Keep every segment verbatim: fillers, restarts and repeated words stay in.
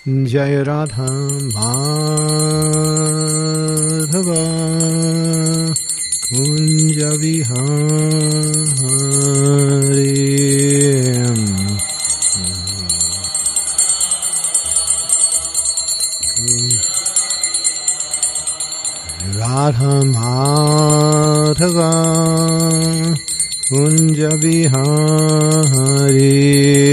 Jai Radha Madhava Kunja Vihari Radha Madhava Kunja Vihari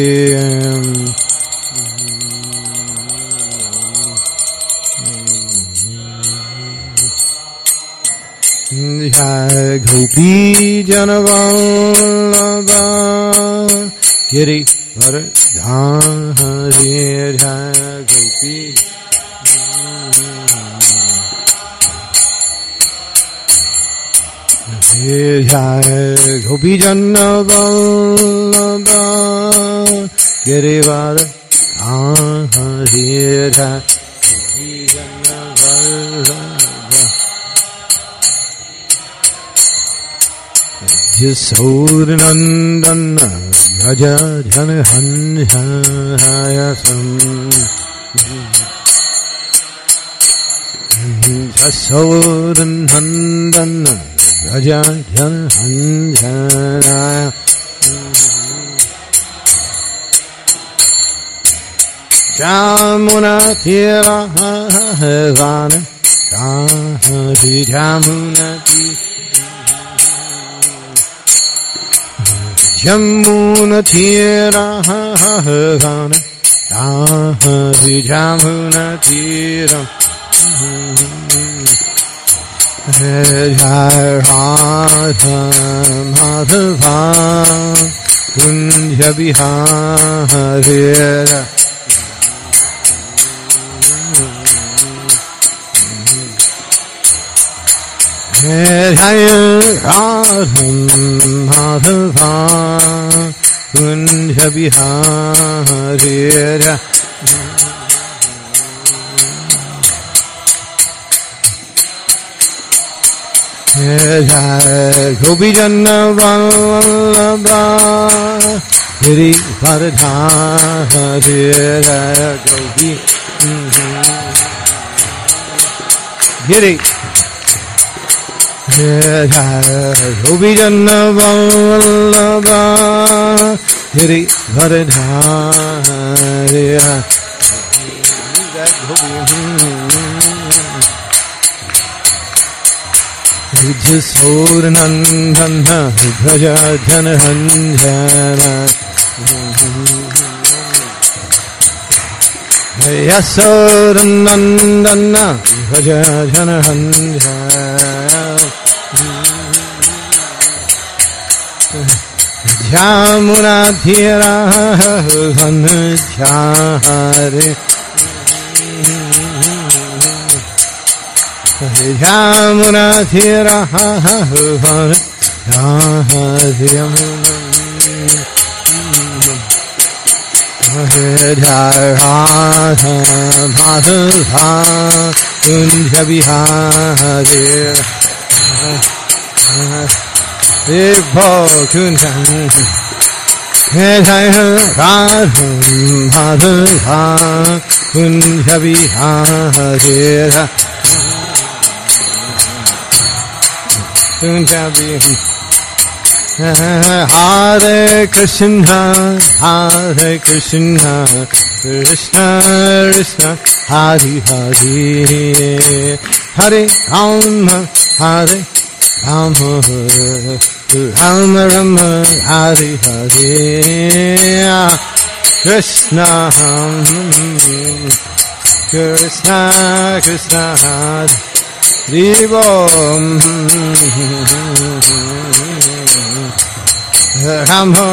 Jai Gopi Janavallabha Giri Vardhari Jai Gopi Jai Gopi Janavallabha Giri Vardhari Jai Gopi Janavallabha Yasodhanandana Raja Janhanjayasam Yasodhanandana Raja Janhanjayasam Jamuna Tira Havana Jamuna Tira Jamuna Tira Havana Jamuna Tira Jai Radha Madhava Kunja Vihari Jai Radha Madhava Kunja Vihari Jai Gopi Janavallabha Giri Vardhari Jai Gopi Giri Jai Gopi Janavallabha Giri Vardhari Yasodhanandana Raja Janhanjana Yasodhanandana Raja Janhanjana Jamuna Tira Ghanchari Jamuna Tira Havana Jai Radha Madhava Kunja Vihari Vibho Kunja Jai Radha Madhava Kunja Vihari Hare Krishna, Hare Krishna, Krishna Krishna, Hare Hare, Hare Rama, Hare Rama, Rama Rama, Hare Hare, Krishna, Krishna Krishna, Hare Divam Rama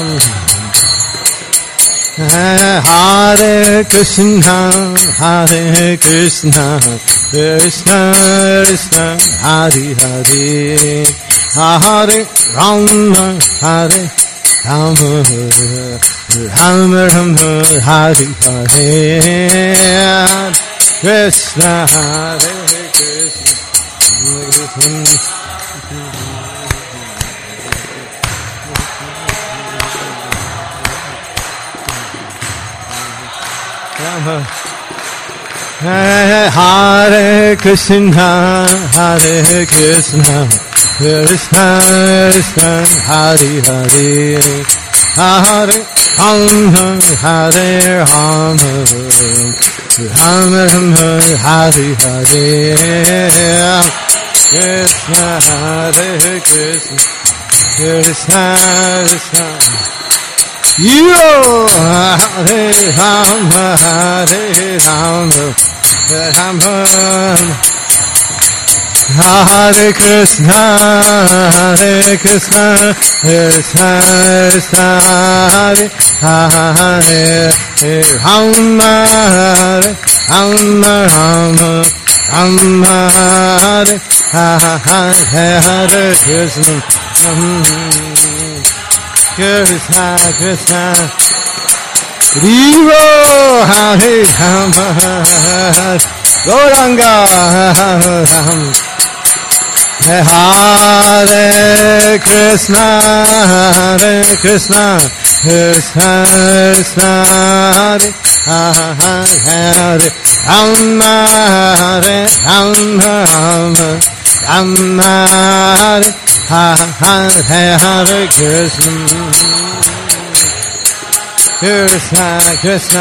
Hare Krishna Hare Krishna Krishna Krishna Hare Hare Hare Rama Hare Rama Rama Rama Hare Hare Krishna Hare Krishna Rama Hare Krishna, Hare Krishna, Krishna Krishna, Hare Hare, Hare Rama, Hare Rama, Rama Rama, Hare Hare, Krishna Hare Krishna, Krishna Krishna. You Hare Rama, Hare Rama, Rama Hare Krishna, Hare Krishna, Krishna Krishna, Hare Hare, Rama Hare Rama, Rama Rama Hare Hare, Krishna Krishna Krishna, Rivo Hare Rama, Gauranga Hare Krishna, Hare Krishna, Krishna Krishna, Hare Hare, Rama Hare Rama, Rama Hare Hare, Krishna Krishna Krishna,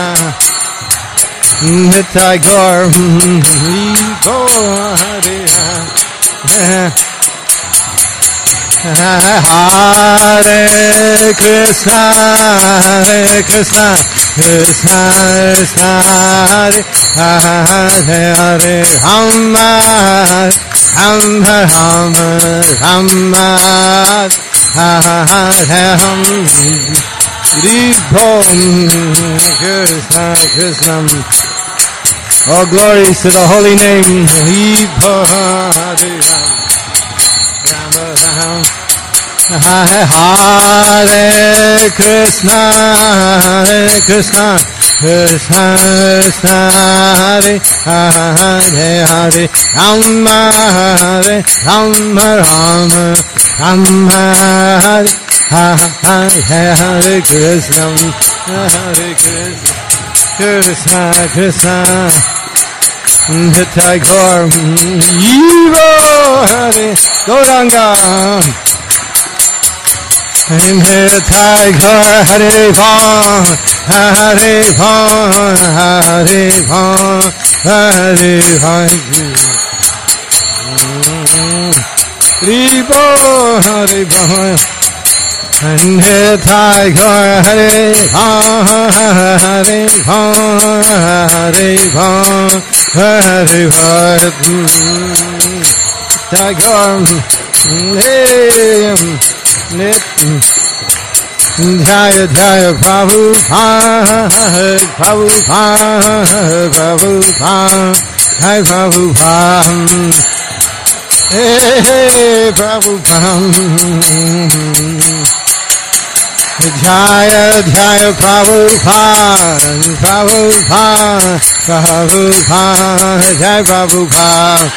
Nitai Gaur Hare Hare Krishna, Hare Krishna, Krishna Krishna, Hare Hare, Rama Rama Rama, Rama Hare Krishna Krishna. All glories to the holy name. Hare Krishna, Hare Krishna, Krishna Krishna, Hare Hare, Rama Hare Rama, Rama Rama Hare Hare, Krishna Hare Krishna, Krishna Krishna, Nitai Gaur Yivo Hare Gauranga, Nitai Gaur Hare Bhav, Hare Bhav, Hare Bhav, Hare Bhav, Rivo Hare Bhav, Nitai Gaur Hare Bhav, Hare Bhav, Hare Bhav, Hare Bhav, Nitai Gaur Jaya Jaya Prabhupada, Prabhupada, Prabhupada, Jai Prabhupada, hey, hey, Prabhupada, Jaya Jaya Prabhupada, Prabhupada, Prabhupada, Jai Prabhupada.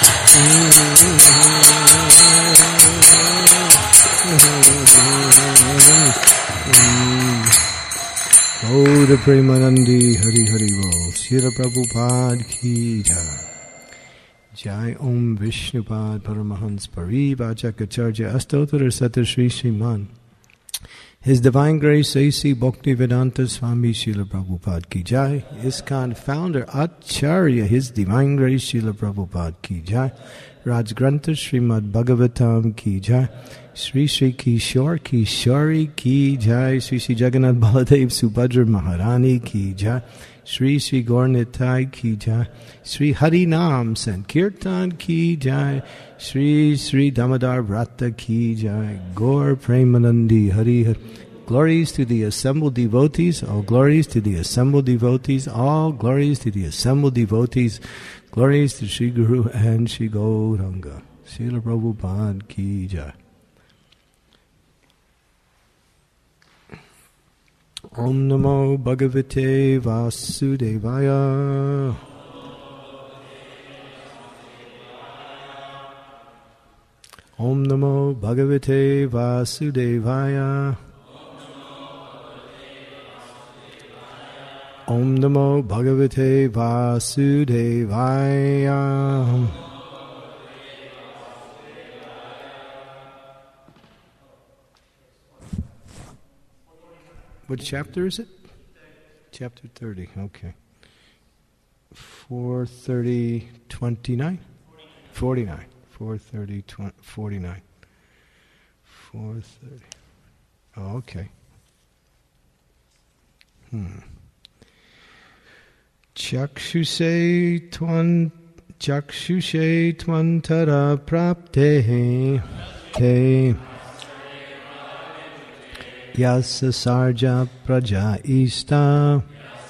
Gaura Premanandi, Hari Hari Bol, Srila Prabhupada Ki Jai. Jai Om Vishnupad Paramahans Parivacharya Astottara Sata Shri Sriman. His Divine Grace A C Bhaktivedanta Swami Srila Prabhupada Ki Jai. ISKCON founder Acharya, His Divine Grace Srila Prabhupada Ki Jai. Raj Grantha Srimad Bhagavatam Ki Jai. Sri Sri Kishore Kishori Ki Jai. Sri Sri Jagannath Baladev Subhadra Maharani Ki Jai. Sri Sri Gaurnitai Ki Jai. Sri Hari Nam Sankirtan Ki Jai. Sri Sri Damodar Vrata Ki Jai. Gaur Premanandi Hari Hari. Glories to the assembled devotees. All glories to the assembled devotees. All glories to the assembled devotees. Glories to Sri Guru and Sri Gauranga. Srila Prabhupada Ki Jai. Om Namo Bhagavate Vasudevaya. Om Namo Bhagavate Vasudevaya. Om Namo Bhagavate Vasudevaya. What chapter is it? Chapter thirty, okay. four thirty, twenty-nine? forty-nine. four thirty, forty-nine. four thirty. Oh, okay. Hmm. Chakshuse twan Chakshuse twantara prapte te Yasa sarja praja ista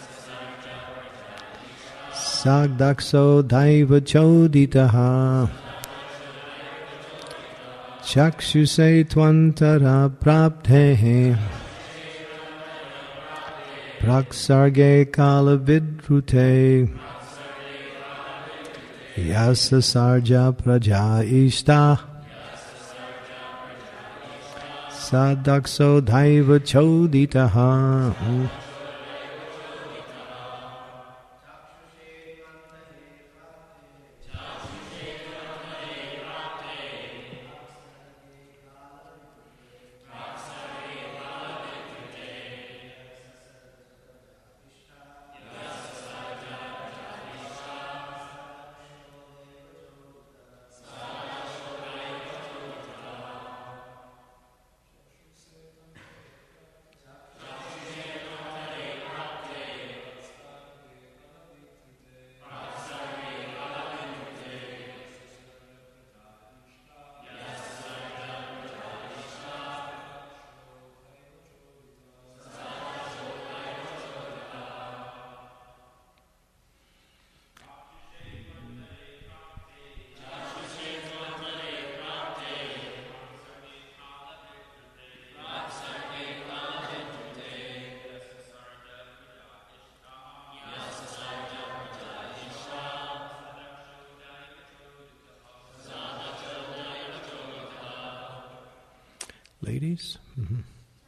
Sagdakso daiva choditaha Chakshuse twantara prapte Praksarge kala vidrute Yasa sarja praja ista Sadakso daiva choditaha. Ladies? Mm-hmm.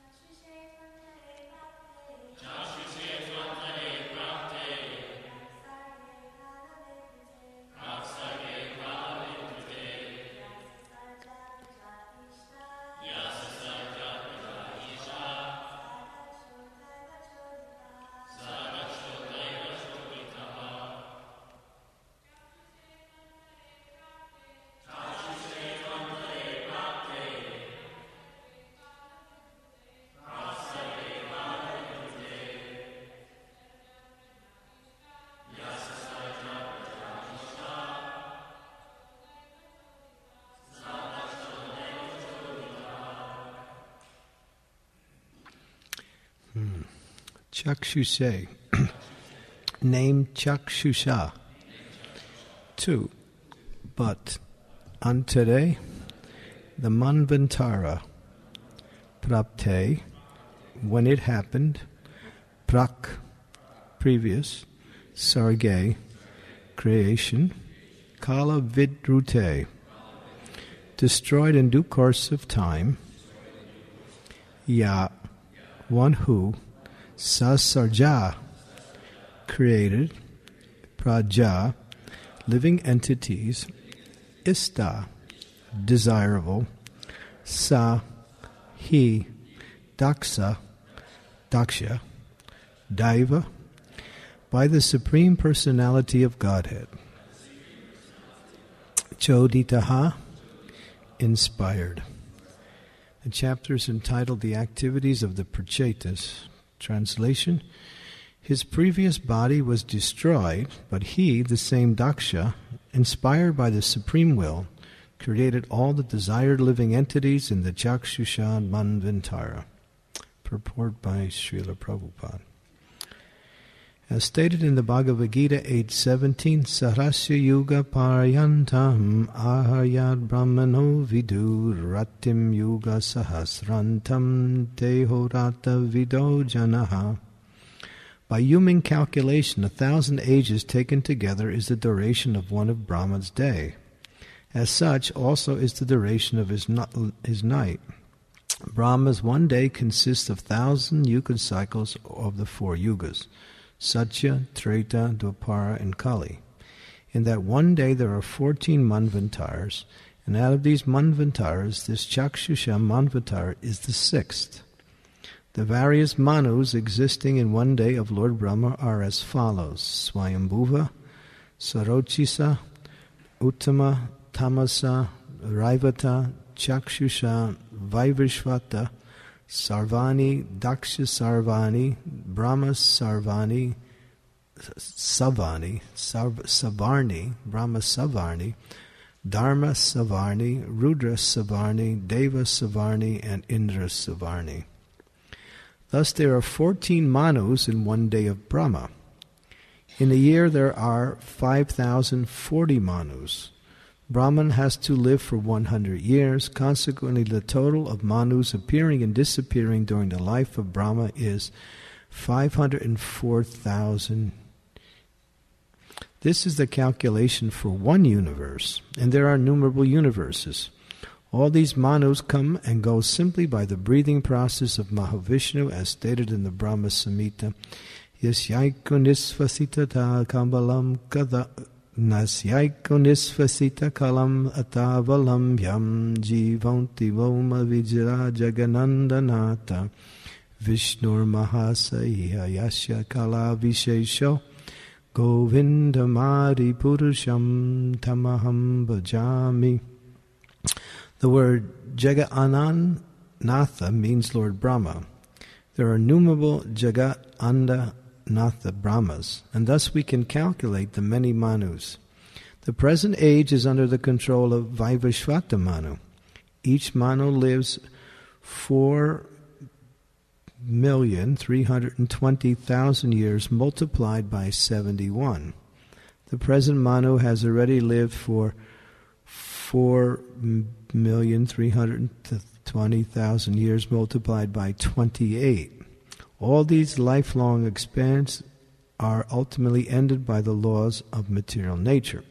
Hmm. Chakshuse. Name Chakshusha. Two. But on today, the Manvantara, Prapte, when it happened, Prak, previous, Sarge, creation, Kala Vidrute, destroyed in due course of time, Ya, one who, Sasarja, created, Praja, living entities, Ista, desirable, Sa, he, Daksa, Daksha, Daiva, by the Supreme Personality of Godhead. Choditaha, inspired. The chapter is entitled The Activities of the Prachetas. Translation: his previous body was destroyed, but he, the same Daksha, inspired by the Supreme Will, created all the desired living entities in the Chakshusha Manvantara. Purport by Srila Prabhupada. As stated in the Bhagavad Gita eight seventeen, Sarasya Yuga Paryantam Aharyad Brahmano Vidur Ratim Yuga Sahasrantam Tehorata Vido Janaha. By human calculation, a thousand ages taken together is the duration of one of Brahma's day. As such, also is the duration of his, no- his night. Brahma's one day consists of thousand yuga cycles of the four yugas. Satya, Treta, Dwapara, and Kali. In that one day there are fourteen Manvantars, and out of these Manvantars, this Chakshusha Manvantar is the sixth. The various Manus existing in one day of Lord Brahma are as follows: Swayambhuva, Sarochisa, Uttama, Tamasa, Raivata, Chakshusha, Vaivashvata, Sarvani, Daksha Sarvani, Brahma Sarvani, Savani, Sarv- Savarni, Brahma Savarni, Dharma Savarni, Rudra Savarni, Deva Savarni, and Indra Savarni. Thus there are fourteen Manus in one day of Brahma. In a year there are five thousand forty Manus. Brahman has to live for one hundred years. Consequently, the total of Manus appearing and disappearing during the life of Brahma is five hundred four thousand. This is the calculation for one universe, and there are innumerable universes. All these Manus come and go simply by the breathing process of Mahavishnu, as stated in the Brahma Samhita. Yasyaiko nisvasita kambalam kada nasyaiko nisvasita kalam atavalam yam jivanti voma vijra jaganandanata Vishnur mahasaiha yasya kala vishesho Govindamadi Purusham Tamaham Bhajami. The word Jagananatha means Lord Brahma. There are innumerable Jagananatha Brahmas, and thus we can calculate the many Manus. The present age is under the control of Vaivashvata Manu. Each Manu lives four million three hundred twenty thousand years multiplied by seventy-one. The present Manu has already lived for four million three hundred twenty thousand years multiplied by twenty-eight. All these lifelong expanse are ultimately ended by the laws of material nature.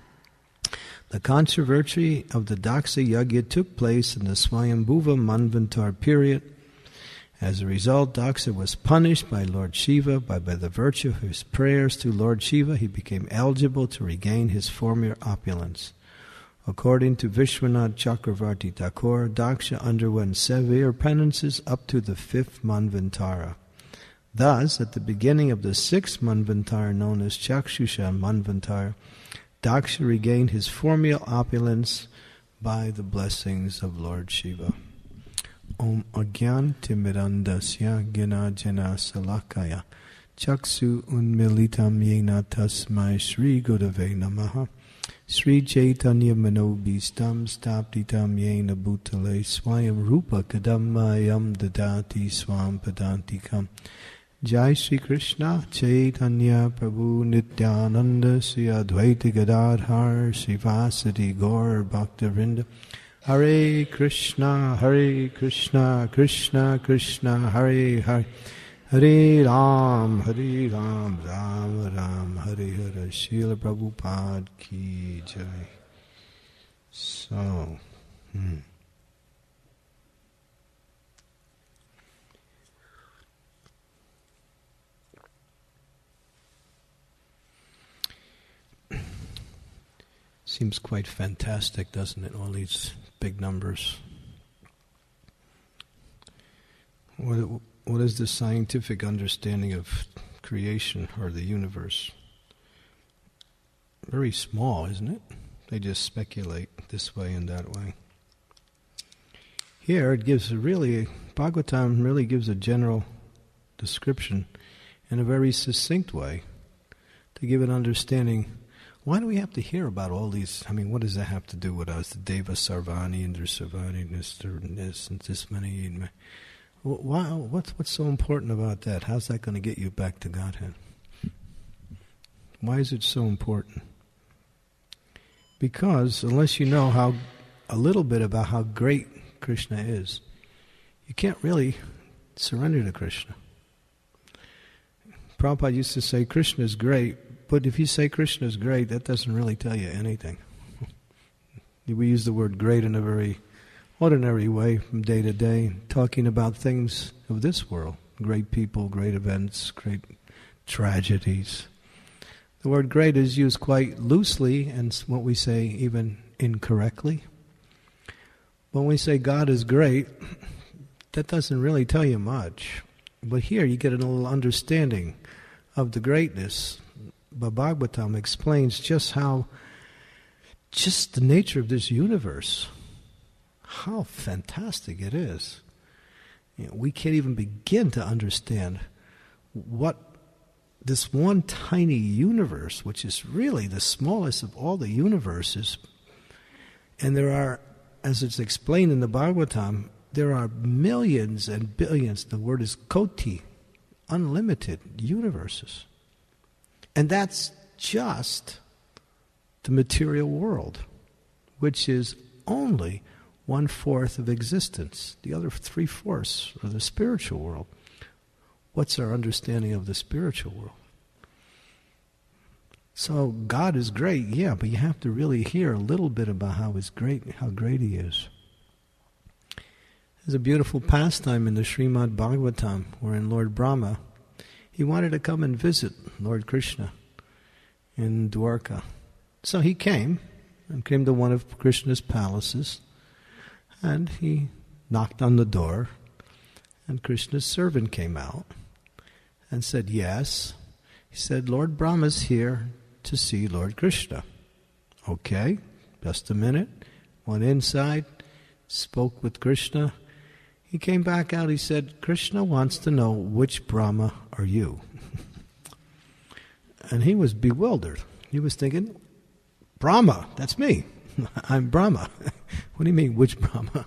The controversy of the Daksha Yajna took place in the Swayambhuva Manvantar period. As a result, Daksha was punished by Lord Shiva. By, by the virtue of his prayers to Lord Shiva, he became eligible to regain his former opulence. According to Vishwanath Chakravarti Thakur, Daksha underwent severe penances up to the fifth Manvantara. Thus, at the beginning of the sixth Manvantara, known as Chakshusha Manvantara, Daksha regained his former opulence by the blessings of Lord Shiva. Om Agyan Timirandasya Gina Jana Salakaya Chaksu Unmilitam Yena Tasmai Sri Gurave Namaha Sri Chaitanya Manobhistam Staptitam Yena Bhutale Swayam Rupa Kadammayam Dadati Swam Padantikam. Jai Sri Krishna Chaitanya Prabhu Nityananda Sri Advaita Gadadhar Srivasati Gaur Bhaktivinoda Hare Krishna, Hare Krishna, Krishna Krishna, Hare Hare, Hare Ram, Hare Ram, Ram Ram, Hare Hare. Srila Prabhupada ki jai. So, hmm. Seems quite fantastic, doesn't it? All these big numbers. What, what is the scientific understanding of creation or the universe? Very small, isn't it? They just speculate this way and that way. Here it gives a really, Bhagavatam really gives a general description in a very succinct way to give an understanding. Why do we have to hear about all these? I mean, what does that have to do with us? The Deva Sarvani, Indra Sarvani, this, this, and this many. Why, what's, what's so important about that? How's that going to get you back to Godhead? Why is it so important? Because unless you know how a little bit about how great Krishna is, you can't really surrender to Krishna. Prabhupada used to say Krishna is great, but if you say Krishna is great, that doesn't really tell you anything. We use the word great in a very ordinary way from day to day, talking about things of this world, great people, great events, great tragedies. The word great is used quite loosely and what we say even incorrectly. When we say God is great, that doesn't really tell you much. But here you get a little understanding of the greatness. But Bhagavatam explains just how, just the nature of this universe, how fantastic it is. You know, we can't even begin to understand what this one tiny universe, which is really the smallest of all the universes, and there are, as it's explained in the Bhagavatam, there are millions and billions, the word is koti, unlimited universes. And that's just the material world, which is only one-fourth of existence. The other three-fourths are the spiritual world. What's our understanding of the spiritual world? So God is great, yeah, but you have to really hear a little bit about how he's great, how great he is. There's a beautiful pastime in the Srimad Bhagavatam, wherein Lord Brahma, he wanted to come and visit Lord Krishna in Dwarka. So he came, and came to one of Krishna's palaces, and he knocked on the door, and Krishna's servant came out and said, yes. He said, Lord Brahma's here to see Lord Krishna. Okay, just a minute. Went inside, spoke with Krishna. He came back out, he said, Krishna wants to know, which Brahma are you? And he was bewildered. He was thinking, Brahma, that's me. I'm Brahma. What do you mean, which Brahma?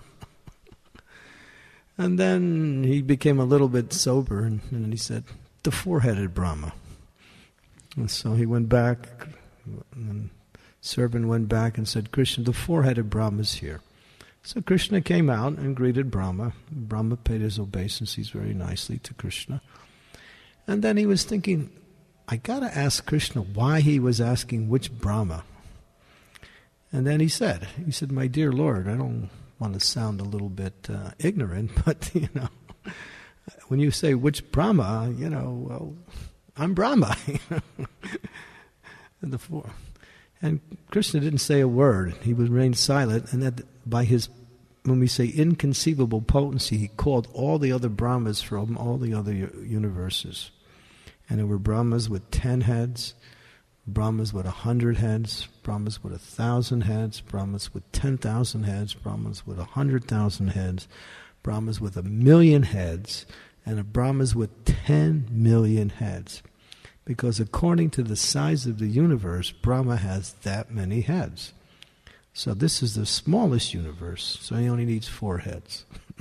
And then he became a little bit sober, and, and he said, the four-headed Brahma. And so he went back, and the servant went back and said, Krishna, the four-headed Brahma's here. So Krishna came out and greeted Brahma. Brahma paid his obeisances very nicely to Krishna. And then he was thinking, I got to ask Krishna why he was asking which Brahma. And then he said, he said, my dear Lord, I don't want to sound a little bit uh, ignorant, but, you know, when you say which Brahma, you know, well, I'm Brahma. and, the four. and Krishna didn't say a word. He remained silent, and that by his, when we say inconceivable potency, he called all the other Brahmas from all the other universes. And there were Brahmas with ten heads, Brahmas with a hundred heads, Brahmas with a thousand heads, Brahmas with ten thousand heads, Brahmas with a hundred thousand heads, Brahmas with a million heads, and a Brahmas with ten million heads. Because according to the size of the universe, Brahma has that many heads. So this is the smallest universe, so he only needs four heads.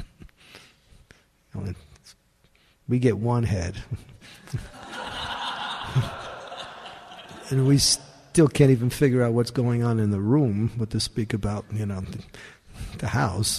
We get one head. And we still can't even figure out what's going on in the room, but to speak about, you know, the, the house.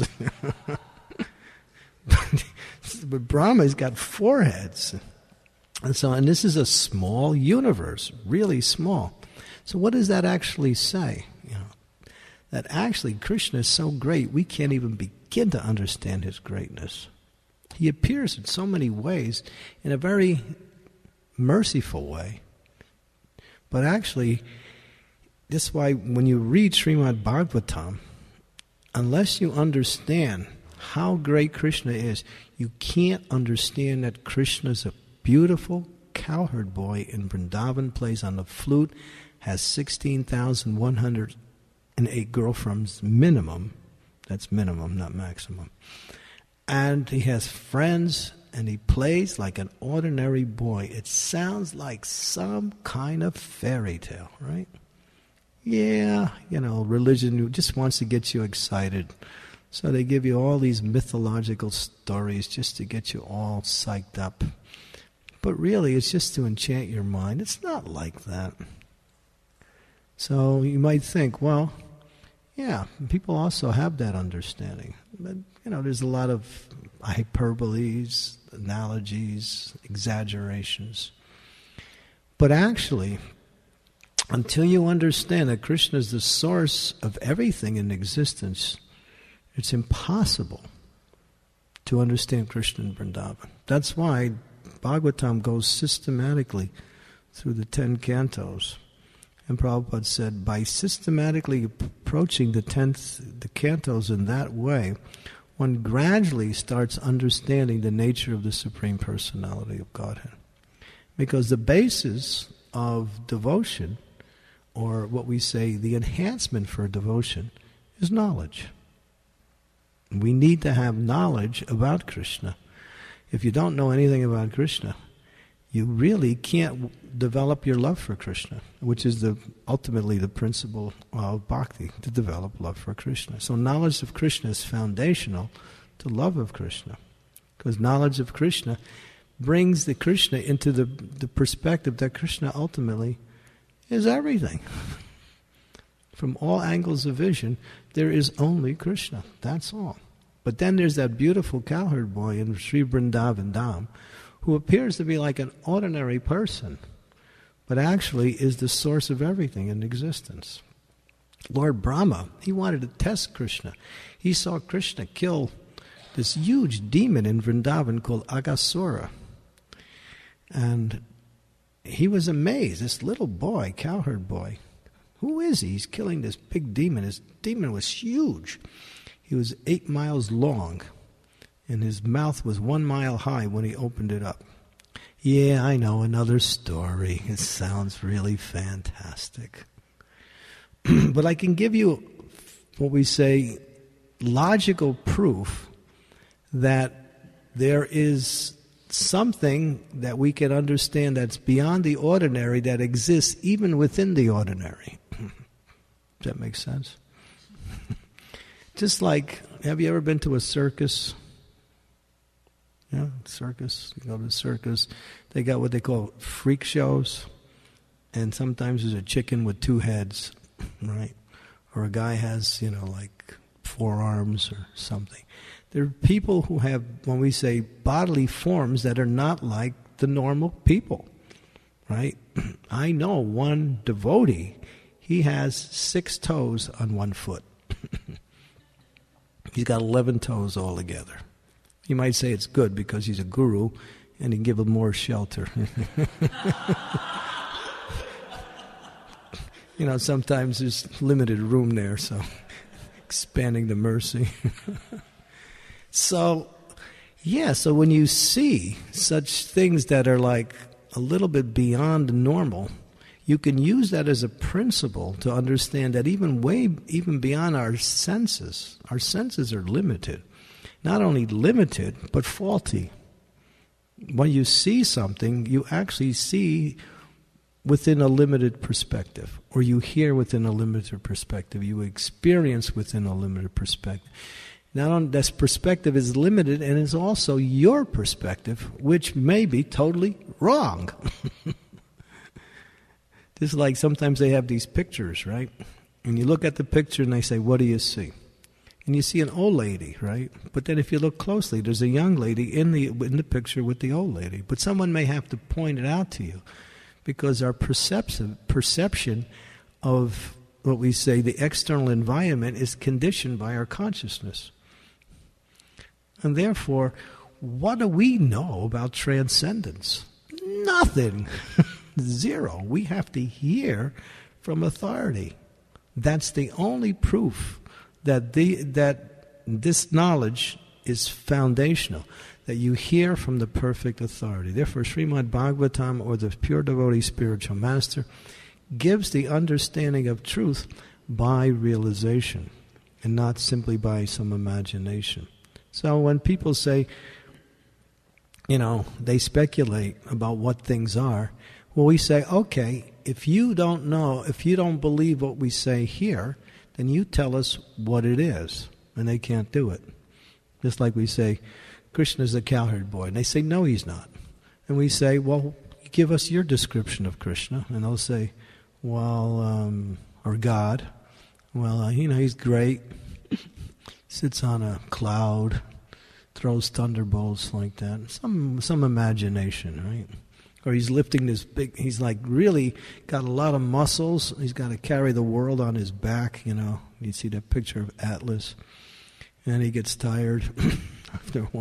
But Brahma's got four heads. And so, and this is a small universe, really small. So what does that actually say? You know, that actually Krishna is so great, we can't even begin to understand his greatness. He appears in so many ways, in a very merciful way. But actually, that's why when you read Srimad Bhagavatam, unless you understand how great Krishna is, you can't understand that Krishna is a beautiful cowherd boy in Vrindavan, plays on the flute, has sixteen thousand one hundred eight girlfriends minimum. That's minimum, not maximum. And he has friends, and he plays like an ordinary boy. It sounds like some kind of fairy tale, right? Yeah, you know, religion just wants to get you excited. So they give you all these mythological stories just to get you all psyched up. But really, it's just to enchant your mind. It's not like that. So you might think, well, yeah, people also have that understanding. But, you know, there's a lot of hyperboles, analogies, exaggerations. But actually, until you understand that Krishna is the source of everything in existence, it's impossible to understand Krishna in Vrindavan. That's why Bhagavatam goes systematically through the ten cantos. And Prabhupada said, by systematically approaching the tenth, the cantos in that way, one gradually starts understanding the nature of the Supreme Personality of Godhead. Because the basis of devotion, or what we say, the enhancement for devotion, is knowledge. We need to have knowledge about Krishna. If you don't know anything about Krishna, you really can't develop your love for Krishna, which is the ultimately the principle of bhakti, to develop love for Krishna. So knowledge of Krishna is foundational to love of Krishna, because knowledge of Krishna brings the Krishna into the, the perspective that Krishna ultimately is everything. From all angles of vision, there is only Krishna. That's all. But then there's that beautiful cowherd boy in Sri Vrindavan Dham who appears to be like an ordinary person, but actually is the source of everything in existence. Lord Brahma, he wanted to test Krishna. He saw Krishna kill this huge demon in Vrindavan called Aghasura. And he was amazed, this little boy, cowherd boy. Who is he? He's killing this big demon. His demon was huge. He was eight miles long, and his mouth was one mile high when he opened it up. Yeah, I know, another story. It sounds really fantastic. But I can give you what we say, logical proof that there is something that we can understand that's beyond the ordinary, that exists even within the ordinary. Does that make sense? Just like, have you ever been to a circus? Yeah, circus. You go to the circus. They got what they call freak shows. And sometimes there's a chicken with two heads, right? Or a guy has, you know, like four arms or something. There are people who have, when we say, bodily forms that are not like the normal people, right? I know one devotee, he has six toes on one foot. He's got eleven toes altogether. You might say it's good because he's a guru and he can give him more shelter. You know, sometimes there's limited room there, so expanding the mercy. So, yeah, so when you see such things that are like a little bit beyond normal, you can use that as a principle to understand that even way, even beyond our senses, our senses are limited. Not only limited, but faulty. When you see something, you actually see within a limited perspective, or you hear within a limited perspective, you experience within a limited perspective. Not only this perspective is limited, and is also your perspective, which may be totally wrong. This is like sometimes they have these pictures, right? And you look at the picture and they say, what do you see? And you see an old lady, right? But then if you look closely, there's a young lady in the in the picture with the old lady. But someone may have to point it out to you, because our perception perception of what we say the external environment is conditioned by our consciousness. And therefore, what do we know about transcendence? Nothing. Zero. We have to hear from authority. That's the only proof that the that this knowledge is foundational, that you hear from the perfect authority. Therefore, Srimad Bhagavatam, or the pure devotee spiritual master, gives the understanding of truth by realization and not simply by some imagination. So when people say, you know, they speculate about what things are, well, we say, okay, if you don't know, if you don't believe what we say here, then you tell us what it is. And they can't do it. Just like we say, Krishna's a cowherd boy. And they say, no, he's not. And we say, well, give us your description of Krishna. And they'll say, well, um, or God, well, uh, you know, he's great. Sits on a cloud, throws thunderbolts like that. Some some imagination, right? Or he's lifting this big, he's like really got a lot of muscles. He's got to carry the world on his back, you know. You see that picture of Atlas. And he gets tired after a while.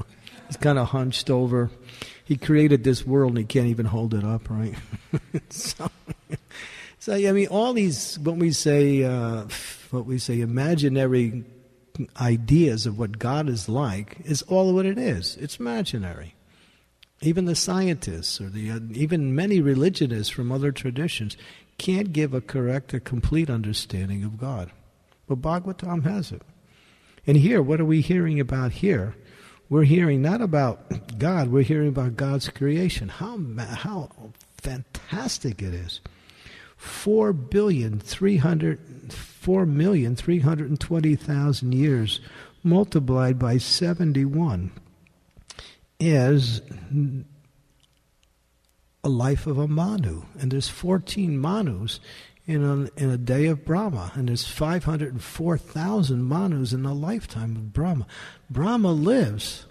He's kind of hunched over. He created this world and he can't even hold it up, right? so, so, I mean, all these, what we say, uh, what we say, imaginary ideas of what God is like is all what it is. It's imaginary. Even the scientists or the uh, even many religionists from other traditions can't give a correct or complete understanding of God. But Bhagavatam has it. And here, what are we hearing about here? We're hearing not about God, we're hearing about God's creation. How how fantastic it is. Four billion three hundred four million three hundred and twenty thousand years multiplied by seventy-one is a life of a Manu. And there's fourteen Manus in a, in a day of Brahma. And there's five hundred four thousand Manus in the lifetime of Brahma. Brahma lives,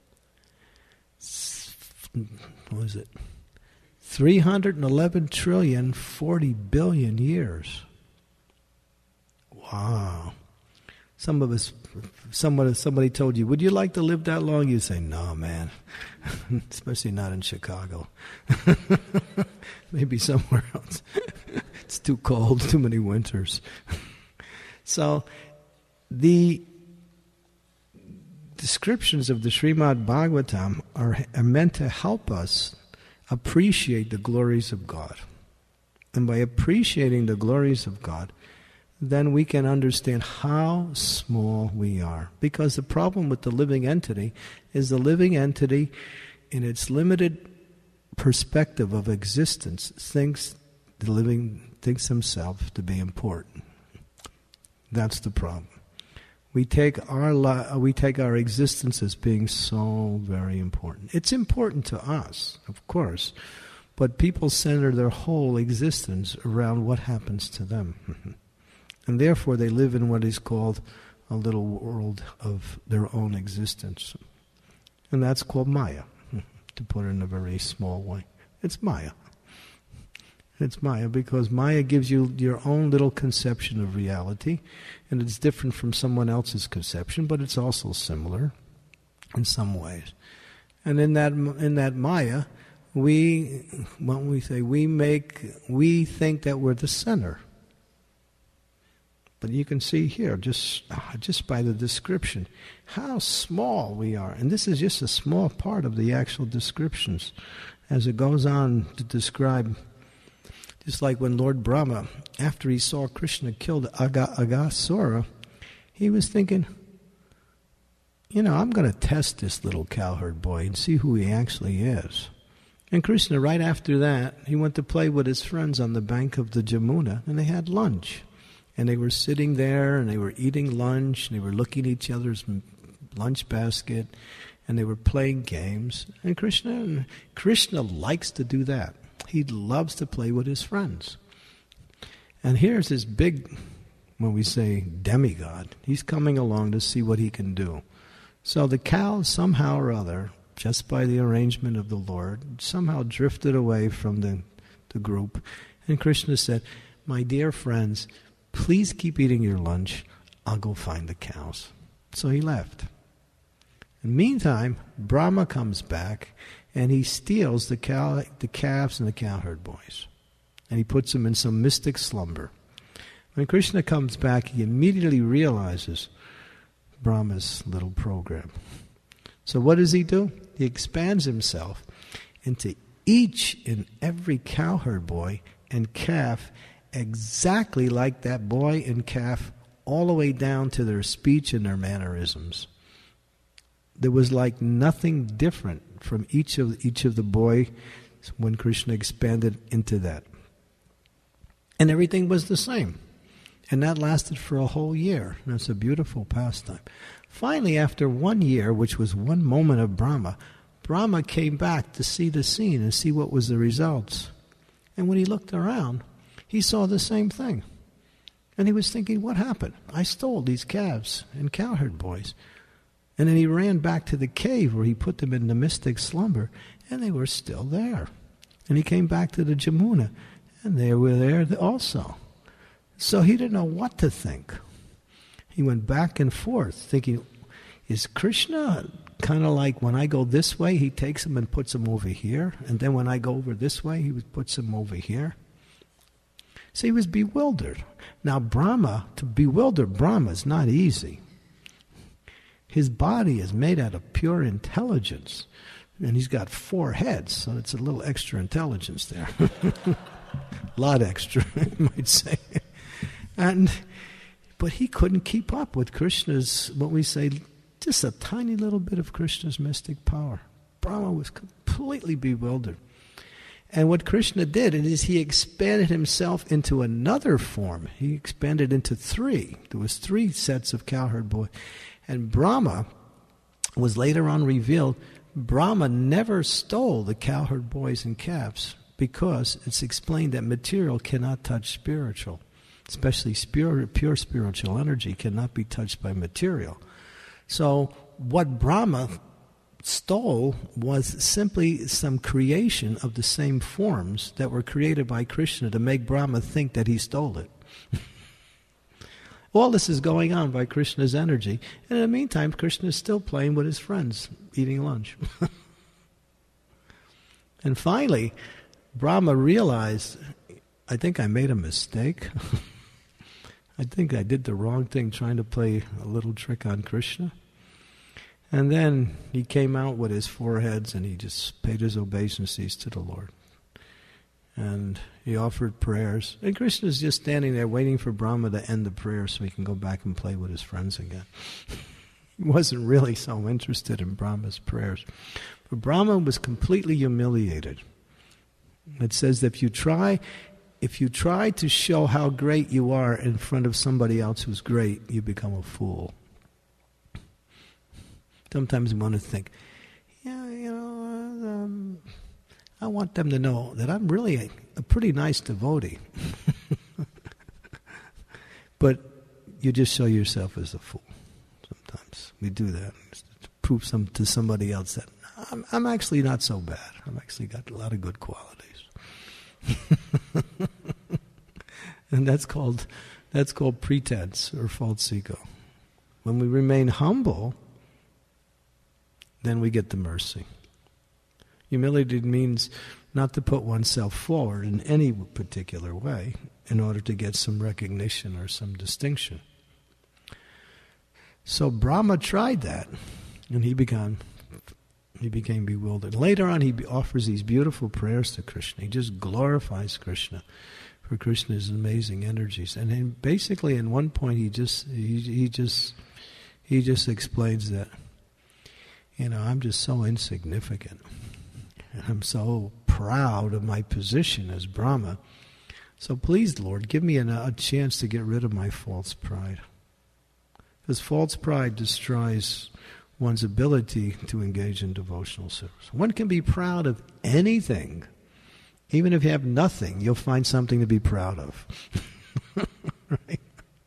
what is it? three hundred eleven trillion forty billion years. Wow. Some of us, somebody, somebody told you, would you like to live that long? You say, no, man. Especially not in Chicago. Maybe somewhere else. It's too cold, too many winters. So, the descriptions of the Srimad Bhagavatam are, are meant to help us appreciate the glories of God. And by appreciating the glories of God, then we can understand how small we are. Because the problem with the living entity is the living entity, in its limited perspective of existence, thinks the living thinks himself to be important. That's the problem. We take our li- we take our existence as being so very important. It's important to us, of course, but people center their whole existence around what happens to them. And therefore they live in what is called a little world of their own existence. And that's called Maya, to put it in a very small way. It's Maya. It's Maya because Maya gives you your own little conception of reality, and it's different from someone else's conception, but it's also similar in some ways. And in that in that Maya, we, when we say, we make, we think that we're the center. But you can see here, just just by the description, how small we are. And this is just a small part of the actual descriptions. As it goes on to describe, just like when Lord Brahma, after he saw Krishna killed Aga, Aghasura, he was thinking, you know, I'm going to test this little cowherd boy and see who he actually is. And Krishna, right after that, he went to play with his friends on the bank of the Jamuna, and they had lunch. And they were sitting there, and they were eating lunch, and they were looking at each other's lunch basket, and they were playing games. And Krishna, Krishna likes to do that. He loves to play with his friends. And here's this big, when we say demigod, he's coming along to see what he can do. So the cow, somehow or other, just by the arrangement of the Lord, somehow drifted away from the, the group. And Krishna said, my dear friends, please keep eating your lunch. I'll go find the cows. So he left. In the meantime, Brahma comes back and he steals the cow, the calves and the cowherd boys. And he puts them in some mystic slumber. When Krishna comes back, he immediately realizes Brahma's little program. So what does he do? He expands himself into each and every cowherd boy and calf exactly like that boy and calf, all the way down to their speech and their mannerisms. There was like nothing different from each of each of the boy when Krishna expanded into that. And everything was the same. And that lasted for a whole year. And it's a beautiful pastime. Finally, after one year, which was one moment of Brahma, Brahma came back to see the scene and see what was the results. And when he looked around, he saw the same thing. And he was thinking, what happened? I stole these calves and cowherd boys. And then he ran back to the cave where he put them in the mystic slumber, and they were still there. And he came back to the Jamuna, and they were there also. So he didn't know what to think. He went back and forth, thinking, is Krishna kind of like when I go this way, he takes them and puts them over here, and then when I go over this way, he puts them over here? So he was bewildered. Now Brahma, to bewilder Brahma is not easy. His body is made out of pure intelligence, and he's got four heads, so it's a little extra intelligence there. A lot extra, I might say. And but he couldn't keep up with Krishna's, what we say, just a tiny little bit of Krishna's mystic power. Brahma was completely bewildered. And what Krishna did is he expanded himself into another form. He expanded into three. There was three sets of cowherd boys. And Brahma was later on revealed, Brahma never stole the cowherd boys and calves because it's explained that material cannot touch spiritual. Especially pure, pure spiritual energy cannot be touched by material. So what Brahma stole was simply some creation of the same forms that were created by Krishna to make Brahma think that he stole it. All this is going on by Krishna's energy. And in the meantime, Krishna is still playing with his friends, eating lunch. And finally, Brahma realized, I think I made a mistake. I think I did the wrong thing trying to play a little trick on Krishna. And then he came out with his four heads and he just paid his obeisances to the Lord. And he offered prayers. And Krishna's just standing there waiting for Brahma to end the prayer so he can go back and play with his friends again. He wasn't really so interested in Brahma's prayers. But Brahma was completely humiliated. It says that if you try, if you try to show how great you are in front of somebody else who's great, you become a fool. Sometimes we want to think, yeah, you know, um, I want them to know that I'm really a, a pretty nice devotee. But you just show yourself as a fool. Sometimes we do that to prove some to somebody else that I'm, I'm actually not so bad. I've actually got a lot of good qualities. And that's called that's called pretense or false ego. When we remain humble, then we get the mercy. Humility means not to put oneself forward in any particular way in order to get some recognition or some distinction. So Brahma tried that, and he began he became bewildered. Later on, he offers these beautiful prayers to Krishna. He just glorifies Krishna for Krishna's amazing energies. And then basically, in one point, he just he, he just he just explains that, you know, I'm just so insignificant. And I'm so proud of my position as Brahma. So please, Lord, give me an, a chance to get rid of my false pride. Because false pride destroys one's ability to engage in devotional service. One can be proud of anything. Even if you have nothing, you'll find something to be proud of. Right?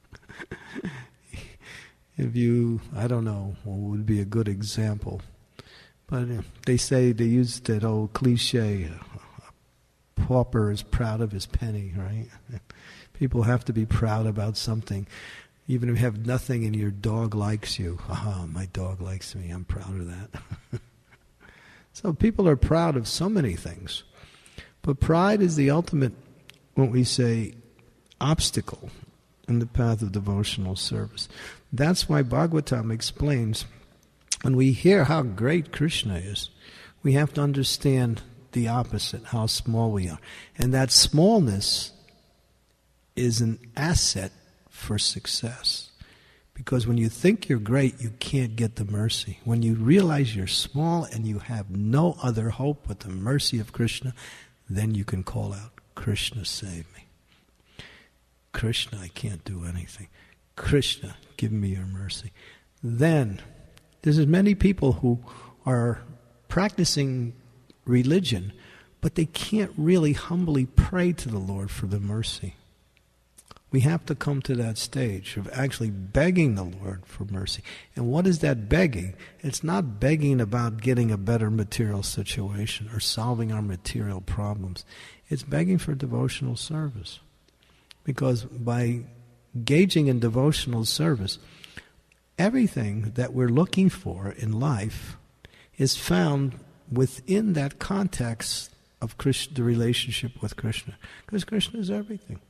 If you, I don't know, what would be a good example? But they say, they use that old cliche, a pauper is proud of his penny, right? People have to be proud about something. Even if you have nothing and your dog likes you. Aha, my dog likes me, I'm proud of that. So people are proud of so many things. But pride is the ultimate, what we say, obstacle in the path of devotional service. That's why Bhagavatam explains, when we hear how great Krishna is, we have to understand the opposite, how small we are. And that smallness is an asset for success. Because when you think you're great, you can't get the mercy. When you realize you're small and you have no other hope but the mercy of Krishna, then you can call out, Krishna, save me. Krishna, I can't do anything. Krishna, give me your mercy. Then, there's many people who are practicing religion, but they can't really humbly pray to the Lord for the mercy. We have to come to that stage of actually begging the Lord for mercy. And what is that begging? It's not begging about getting a better material situation or solving our material problems. It's begging for devotional service. Because by engaging in devotional service, everything that we're looking for in life is found within that context of Krishna, the relationship with Krishna. Because Krishna is everything.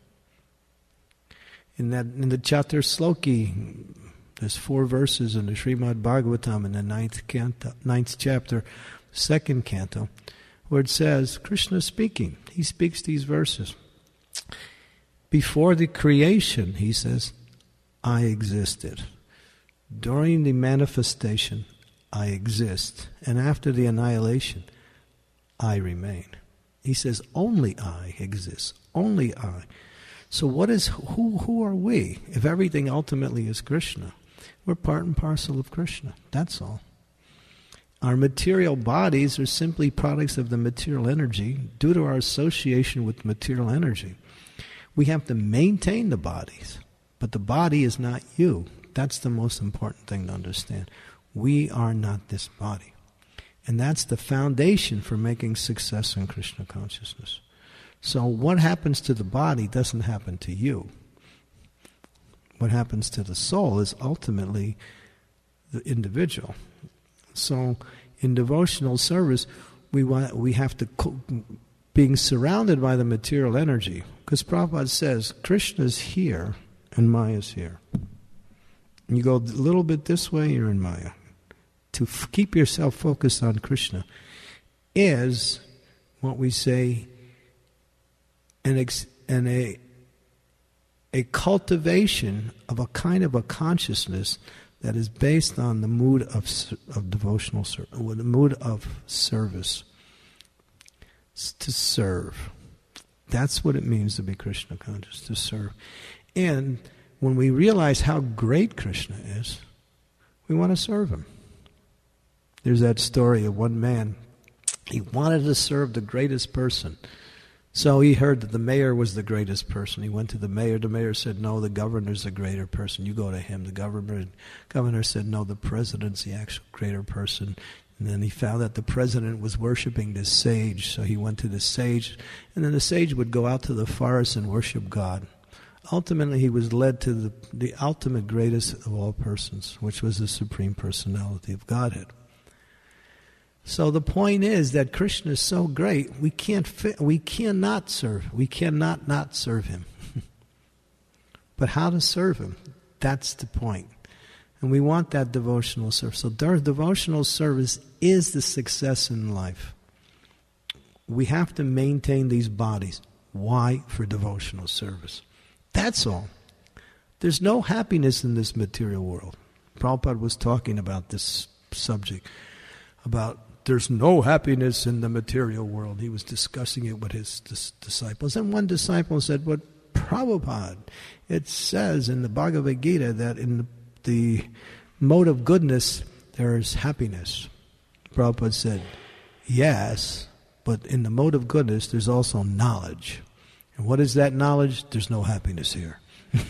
In that, in the Chatur Sloki, there's four verses in the Srimad Bhagavatam in the ninth canto, ninth chapter, second canto, where it says, Krishna speaking. He speaks these verses. Before the creation, he says, I existed. During the manifestation, I exist. And after the annihilation, I remain. He says, only I exist. Only I. So what is, who, who are we? If everything ultimately is Krishna, we're part and parcel of Krishna. That's all. Our material bodies are simply products of the material energy due to our association with material energy. We have to maintain the bodies, but the body is not you. That's the most important thing to understand. We are not this body. And that's the foundation for making success in Krishna consciousness. So what happens to the body doesn't happen to you. What happens to the soul is ultimately the individual. So in devotional service, we want, we have to, co- being surrounded by the material energy, because Prabhupada says, Krishna is here and Maya is here. And you go a little bit this way, you're in Maya. To f- keep yourself focused on Krishna is what we say an, ex- an a, a cultivation of a kind of a consciousness that is based on the mood of of devotional service, the mood of service, to serve. That's what it means to be Krishna conscious, to serve. And when we realize how great Krishna is, we want to serve him. There's that story of one man, he wanted to serve the greatest person. So he heard that the mayor was the greatest person. He went to the mayor. The mayor said, no, the governor's the greater person. You go to him. The governor, governor said, no, the president's the actual greater person. And then he found that the president was worshiping this sage. So he went to the sage. And then the sage would go out to the forest and worship God. Ultimately, he was led to the, the ultimate greatest of all persons, which was the Supreme Personality of Godhead. So the point is that Krishna is so great, we can't fit, we cannot serve. We cannot not serve him. But how to serve him? That's the point. And we want that devotional service. So their devotional service is the success in life. We have to maintain these bodies. Why? For devotional service. That's all. There's no happiness in this material world. Prabhupada was talking about this subject, about there's no happiness in the material world. He was discussing it with his dis- disciples. And one disciple said, but Prabhupada, it says in the Bhagavad Gita that in the, the mode of goodness there is happiness. Prabhupada said, yes, but in the mode of goodness there's also knowledge. And what is that knowledge? There's no happiness here.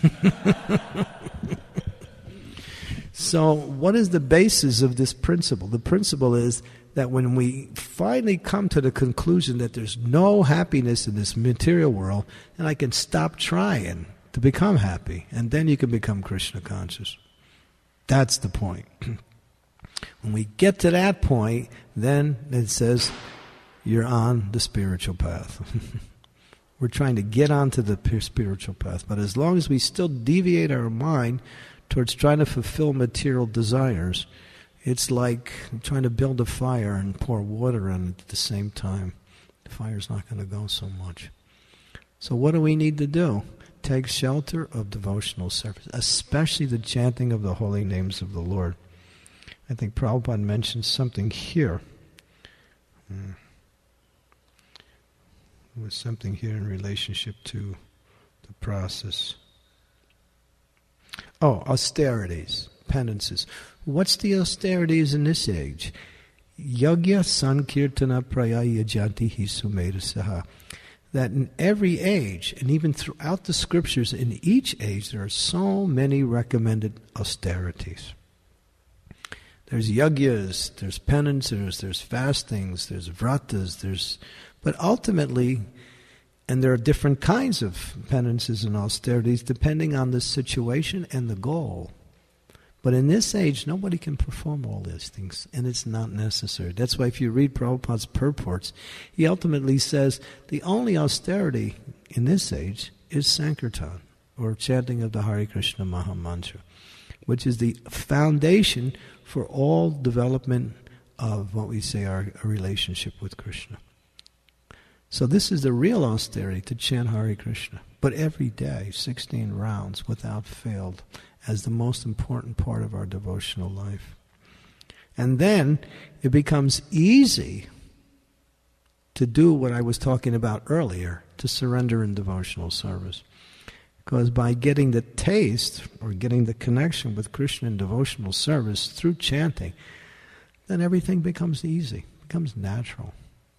So what is the basis of this principle? The principle is that when we finally come to the conclusion that there's no happiness in this material world, then I can stop trying to become happy, and then you can become Krishna conscious. That's the point. When we get to that point, then it says you're on the spiritual path. We're trying to get onto the spiritual path, but as long as we still deviate our mind towards trying to fulfill material desires, it's like trying to build a fire and pour water on it at the same time. The fire's not going to go so much. So what do we need to do? Take shelter of devotional service, especially the chanting of the holy names of the Lord. I think Prabhupada mentioned something here. Hmm. There was something here in relationship to the process. Oh, austerities, penances. What's the austerities in this age? Yagya sankirtana praya yajanti hi sumedhasaha. That in every age, and even throughout the scriptures, in each age, there are so many recommended austerities. There's yagyas, there's penances, there's fastings, there's vratas, there's... But ultimately, and there are different kinds of penances and austerities depending on the situation and the goal. But in this age, nobody can perform all these things, and it's not necessary. That's why if you read Prabhupada's purports, he ultimately says the only austerity in this age is Sankirtan, or chanting of the Hare Krishna Maha Mantra, which is the foundation for all development of what we say our, our relationship with Krishna. So this is the real austerity, to chant Hare Krishna, but every day, sixteen rounds without fail, as the most important part of our devotional life. And then it becomes easy to do what I was talking about earlier, to surrender in devotional service. Because by getting the taste, or getting the connection with Krishna in devotional service through chanting, then everything becomes easy, becomes natural.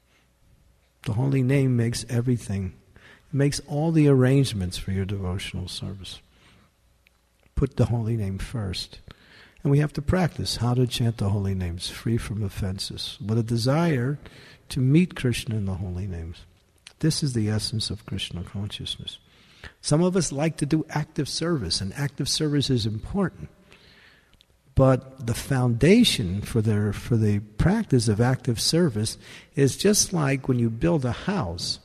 The holy name makes everything, it makes all the arrangements for your devotional service. Put the holy name first. And we have to practice how to chant the holy names, free from offenses, with a desire to meet Krishna in the holy names. This is the essence of Krishna consciousness. Some of us like to do active service, and active service is important. But the foundation for the, for the practice of active service is just like when you build a house.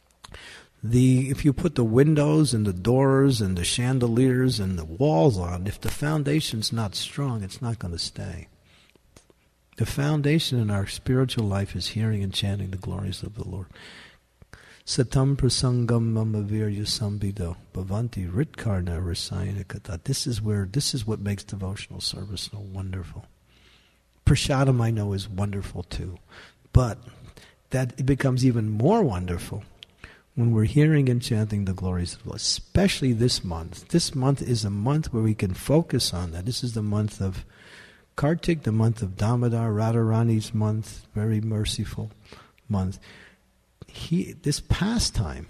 The, if you put the windows and the doors and the chandeliers and the walls on, if the foundation's not strong, it's not going to stay. The foundation in our spiritual life is hearing and chanting the glories of the Lord. Satam prasangam mama virya sambido bhavanti ritkarna rasayana kata. This is where, this is what makes devotional service so wonderful. Prasadam, I know, is wonderful too. But that it becomes even more wonderful when we're hearing and chanting the glories of the Lord, especially this month. This month is a month where we can focus on that. This is the month of Kartik, the month of Damodar, Radharani's month, very merciful month. He, this pastime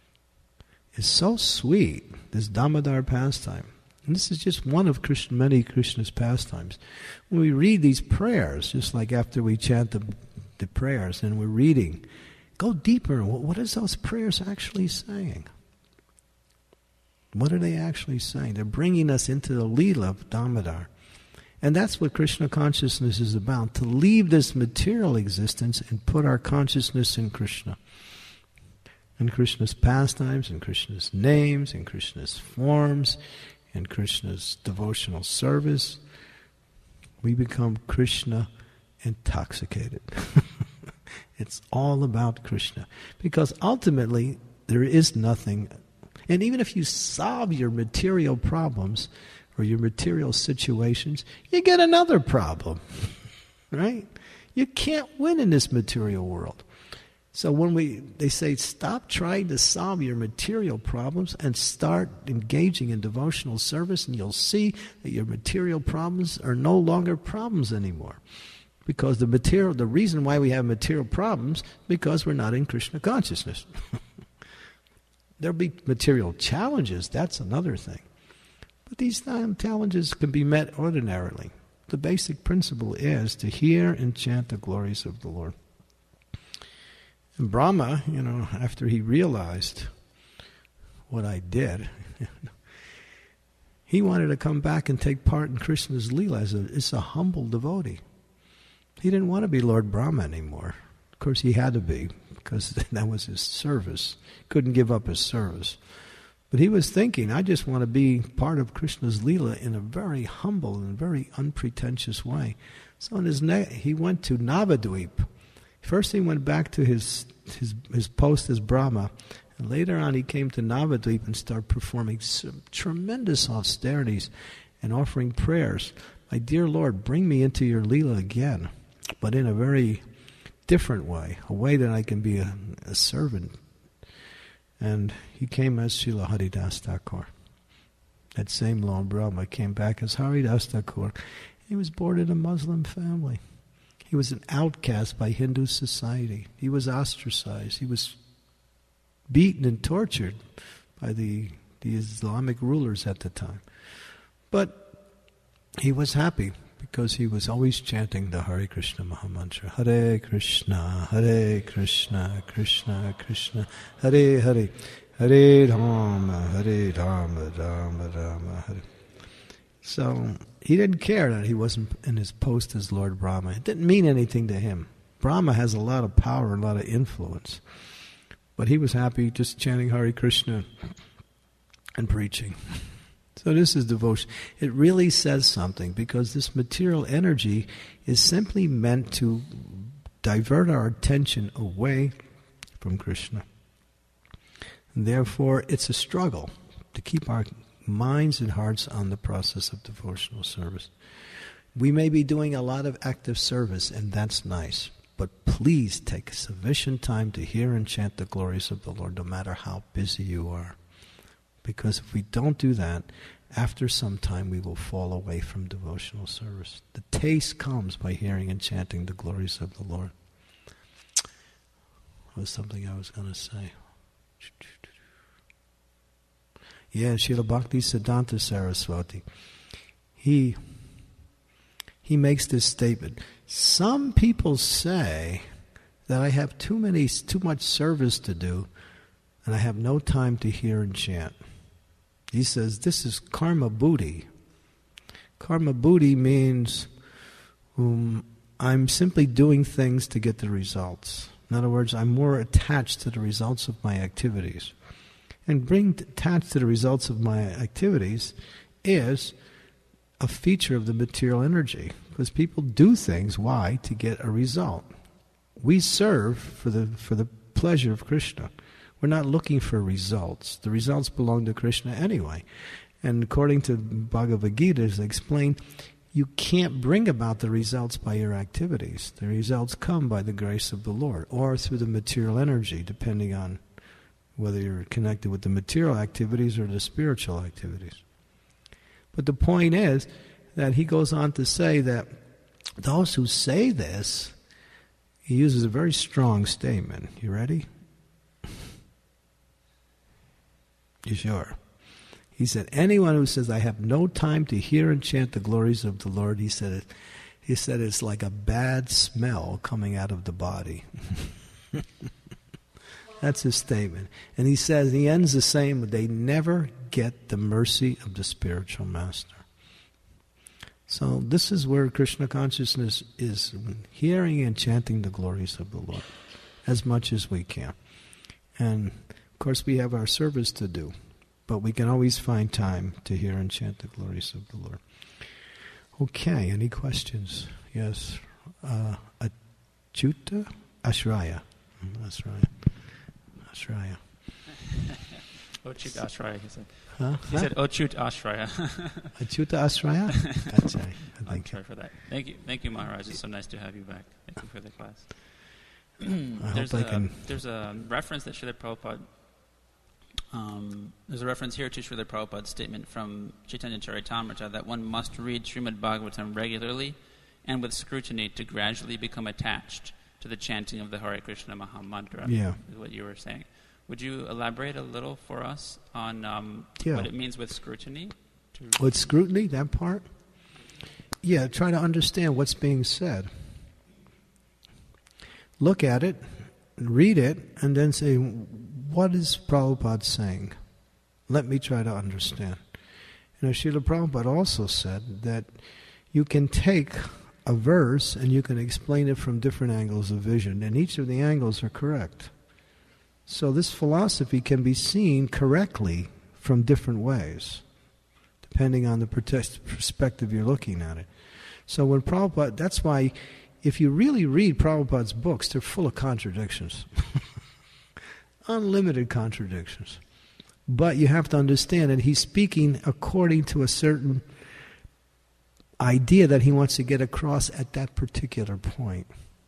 is so sweet, this Damodar pastime. And this is just one of Krishna, many Krishna's pastimes. When we read these prayers, just like after we chant the, the prayers and we're reading, go deeper. What is those prayers actually saying? What are they actually saying? They're bringing us into the Leela of Damodar. And that's what Krishna consciousness is about, to leave this material existence and put our consciousness in Krishna. In Krishna's pastimes, in Krishna's names, in Krishna's forms, in Krishna's devotional service. We become Krishna intoxicated. It's all about Krishna. Because ultimately, there is nothing. And even if you solve your material problems or your material situations, you get another problem. Right? You can't win in this material world. So when we, they say, stop trying to solve your material problems and start engaging in devotional service, and you'll see that your material problems are no longer problems anymore. Because the material, the reason why we have material problems, because we're not in Krishna consciousness. There'll be material challenges, that's another thing. But these challenges can be met ordinarily. The basic principle is to hear and chant the glories of the Lord. And Brahma, you know, after he realized what I did, he wanted to come back and take part in Krishna's Leela as a, as a humble devotee. He didn't want to be Lord Brahma anymore. Of course, he had to be, because that was his service. Couldn't give up his service. But he was thinking, I just want to be part of Krishna's Leela in a very humble and very unpretentious way. So in his ne- he went to Navadvip. First he went back to his, his, his post as Brahma, and later on he came to Navadvip and started performing some tremendous austerities and offering prayers. My dear Lord, bring me into your Leela again, but in a very different way, a way that I can be a, a servant. And he came as Srila Haridas Thakur. That same Lord Brahma came back as Haridas Thakur. He was born in a Muslim family. He was an outcast by Hindu society. He was ostracized. He was beaten and tortured by the, the Islamic rulers at the time. But he was happy because he was always chanting the Hare Krishna Mahamantra. Hare Krishna, Hare Krishna, Krishna Krishna, Hare Hare, Hare Rama, Hare Rama, Rama Rama, Hare. So he didn't care that he wasn't in his post as Lord Brahma. It didn't mean anything to him. Brahma has a lot of power and a lot of influence. But he was happy just chanting Hare Krishna and preaching. So this is devotion. It really says something, because this material energy is simply meant to divert our attention away from Krishna. And therefore, it's a struggle to keep our minds and hearts on the process of devotional service. We may be doing a lot of active service, and that's nice, but please take sufficient time to hear and chant the glories of the Lord, no matter how busy you are. Because if we don't do that, after some time we will fall away from devotional service. The taste comes by hearing and chanting the glories of the Lord. That was something I was going to say. Yeah, Srila Bhakti Siddhanta Saraswati. He, he makes this statement. Some people say that I have too many, too much service to do, and I have no time to hear and chant. He says this is karma buddhi. Karma buddhi means um, I'm simply doing things to get the results. In other words, I'm more attached to the results of my activities. And being attached to the results of my activities is a feature of the material energy. Because people do things, why? To get a result. We serve for the for the pleasure of Krishna. We're not looking for results. The results belong to Krishna anyway. And according to Bhagavad Gita, as explained, you can't bring about the results by your activities. The results come by the grace of the Lord, or through the material energy, depending on whether you're connected with the material activities or the spiritual activities. But the point is that he goes on to say that those who say this, he uses a very strong statement. You ready? You sure? He said, anyone who says, I have no time to hear and chant the glories of the Lord, he said, it, he said it's like a bad smell coming out of the body. That's his statement. And he says, he ends the same, they never get the mercy of the spiritual master. So this is where Krishna consciousness is, hearing and chanting the glories of the Lord as much as we can. And of course we have our service to do, but we can always find time to hear and chant the glories of the Lord. Okay, any questions? Yes. Uh, Achyuta Ashraya. Ashraya. Ashraya. Achyut Ashraya, he said. Huh? He huh? said Achyut Ashraya. Achyuta Ashraya? That's right. I'm sorry for that. Thank you, thank you, Maharaj. It's so nice to have you back. Thank you for the class. I there's, hope I a, can... there's a reference that Srila Prabhupada, um, there's a reference here to Srila Prabhupada's statement from Chaitanya Charitamrita that one must read Srimad Bhagavatam regularly and with scrutiny to gradually become attached to the chanting of the Hare Krishna Maha Mantra, yeah. is what you were saying. Would you elaborate a little for us on um, yeah. what it means with scrutiny? To with scrutiny, that part? Yeah, try to understand what's being said. Look at it, read it, and then say, what is Prabhupada saying? Let me try to understand. You know, Srila Prabhupada also said that you can take a verse and you can explain it from different angles of vision, and each of the angles are correct. So this philosophy can be seen correctly from different ways, depending on the perspective you're looking at it. So when Prabhupada, that's why if you really read Prabhupada's books, they're full of contradictions. Unlimited contradictions. But you have to understand that he's speaking according to a certain idea that he wants to get across at that particular point.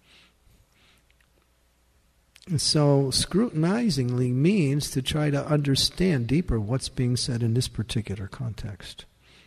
And so scrutinizingly means to try to understand deeper what's being said in this particular context.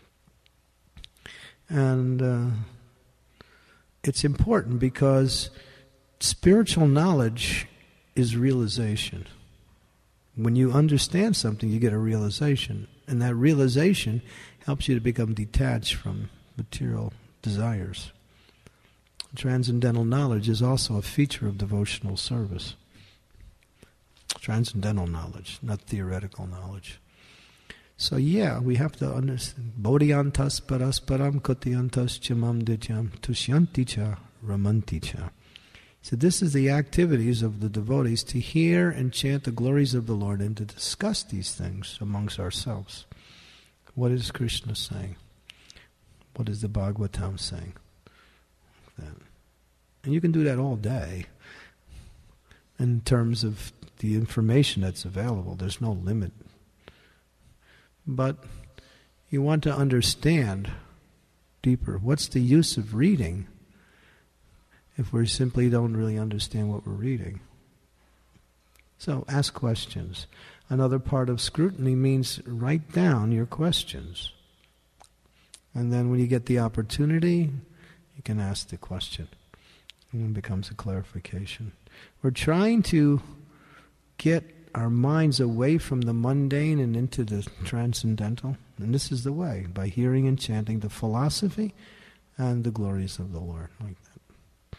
And uh, it's important because spiritual knowledge is realization. When you understand something, you get a realization. And that realization helps you to become detached from material desires. Transcendental knowledge is also a feature of devotional service. Transcendental knowledge, not theoretical knowledge. So yeah, we have to understand. Bodhyantas parasparam kotyantas chamam dityam tushyanti cha ramanti cha. So this is the activities of the devotees to hear and chant the glories of the Lord and to discuss these things amongst ourselves. What is Krishna saying? What is the Bhagavatam saying? That. And you can do that all day. In terms of the information that's available, there's no limit. But you want to understand deeper. What's the use of reading if we simply don't really understand what we're reading? So ask questions. Another part of scrutiny means write down your questions. And then when you get the opportunity, you can ask the question. And it becomes a clarification. We're trying to get our minds away from the mundane and into the transcendental. And this is the way, by hearing and chanting the philosophy and the glories of the Lord, like that.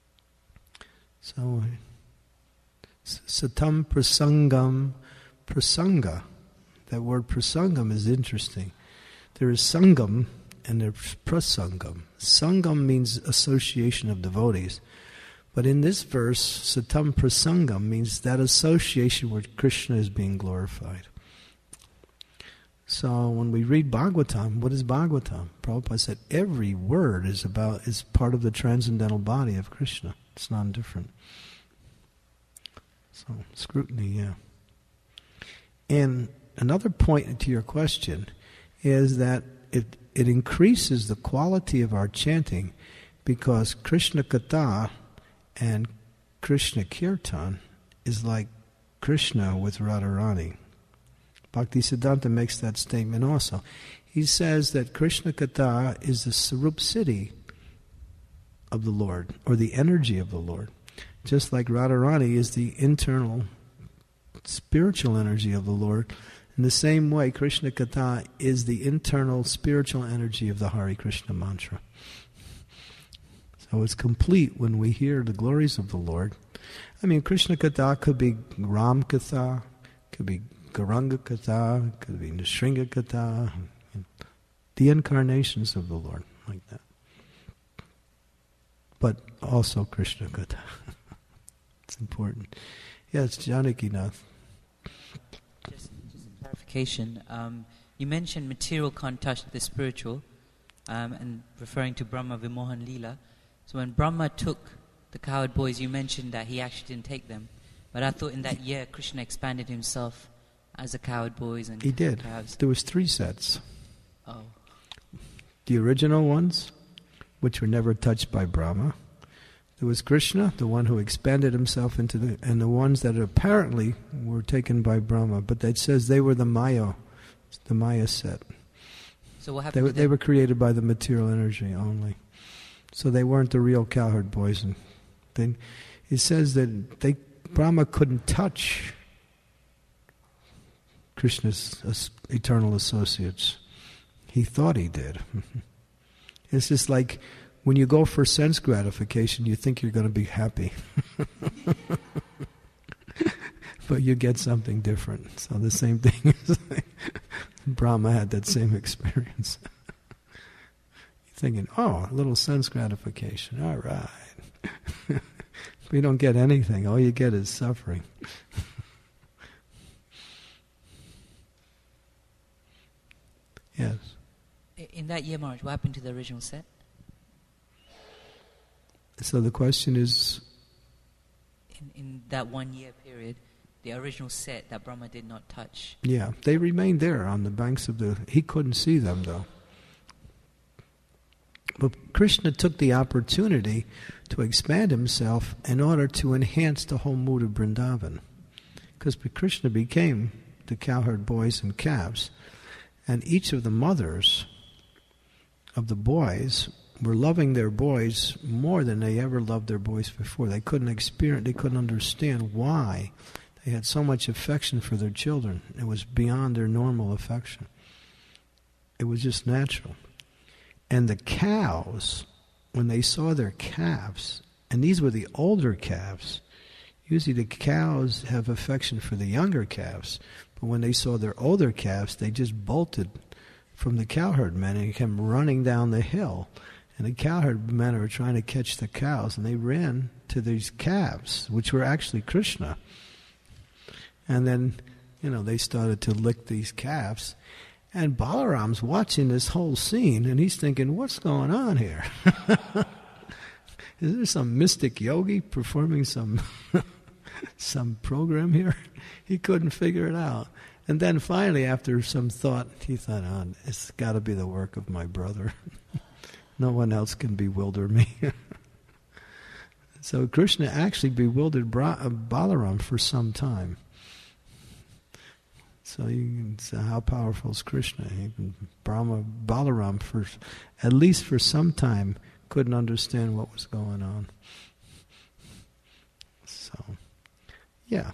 So, satam prasangam, prasanga. That word prasangam is interesting. There is sangam and there's prasangam. Sangam means association of devotees. But in this verse, satam prasangam means that association where Krishna is being glorified. So when we read Bhagavatam, what is Bhagavatam? Prabhupada said every word is about is part of the transcendental body of Krishna. It's non-different. So scrutiny, yeah. And another point to your question is that it it increases the quality of our chanting because Krishna Katha and Krishna Kirtan is like Krishna with Radharani. Bhaktisiddhanta makes that statement also. He says that Krishna Katha is the Sarup Siddhi of the Lord, or the energy of the Lord. Just like Radharani is the internal spiritual energy of the Lord. In the same way, Krishna Katha is the internal spiritual energy of the Hare Krishna mantra. So it's complete when we hear the glories of the Lord. I mean, Krishna Katha could be Ram Katha, could be Gauranga Katha, could be Nrsimha Katha, the incarnations of the Lord, like that. But also Krishna Katha. It's important. Yes, Janaki Nath. Just, just a clarification. Um, you mentioned material can't touch the spiritual, um, and referring to Brahma Vimohan Leela. So when Brahma took the cowherd boys, you mentioned that he actually didn't take them. But I thought in that year Krishna expanded himself as the cowherd boys and he did. calves. There was three sets. Oh. The original ones, which were never touched by Brahma. There was Krishna, the one who expanded himself into the, and the ones that apparently were taken by Brahma, but it says they were the Maya, the Maya set. So what happened? They were, to they them? were created by the material energy only. So they weren't the real cowherd boys. And then it says that they Brahma couldn't touch Krishna's eternal associates. He thought he did. It's just like when you go for sense gratification, you think you're going to be happy. But you get something different. So the same thing is like Brahma had that same experience. Thinking, oh, a little sense gratification, all right. But you don't get anything. All you get is suffering. Yes. In that year, Maharaj, what happened to the original set? So the question is... In, in that one year period, the original set that Brahma did not touch. Yeah, they remained there on the banks of the... He couldn't see them, though. But Krishna took the opportunity to expand himself in order to enhance the whole mood of Vrindavan. Because Krishna became the cowherd boys and calves, and each of the mothers of the boys were loving their boys more than they ever loved their boys before. They couldn't experience, they couldn't understand why they had so much affection for their children. It was beyond their normal affection. It was just natural. And the cows, when they saw their calves, and these were the older calves, usually the cows have affection for the younger calves, but when they saw their older calves, they just bolted from the cowherd men and came running down the hill. And the cowherd men were trying to catch the cows, and they ran to these calves, which were actually Krishna. And then, you know, they started to lick these calves. And Balaram's watching this whole scene, and he's thinking, what's going on here? Is there some mystic yogi performing some some program here? He couldn't figure it out. And then finally, after some thought, he thought, oh, it's got to be the work of my brother. No one else can bewilder me. So Krishna actually bewildered Balaram for some time. So you can say, how powerful is Krishna? Even Brahma, Balaram, for at least for some time, couldn't understand what was going on. So, yeah.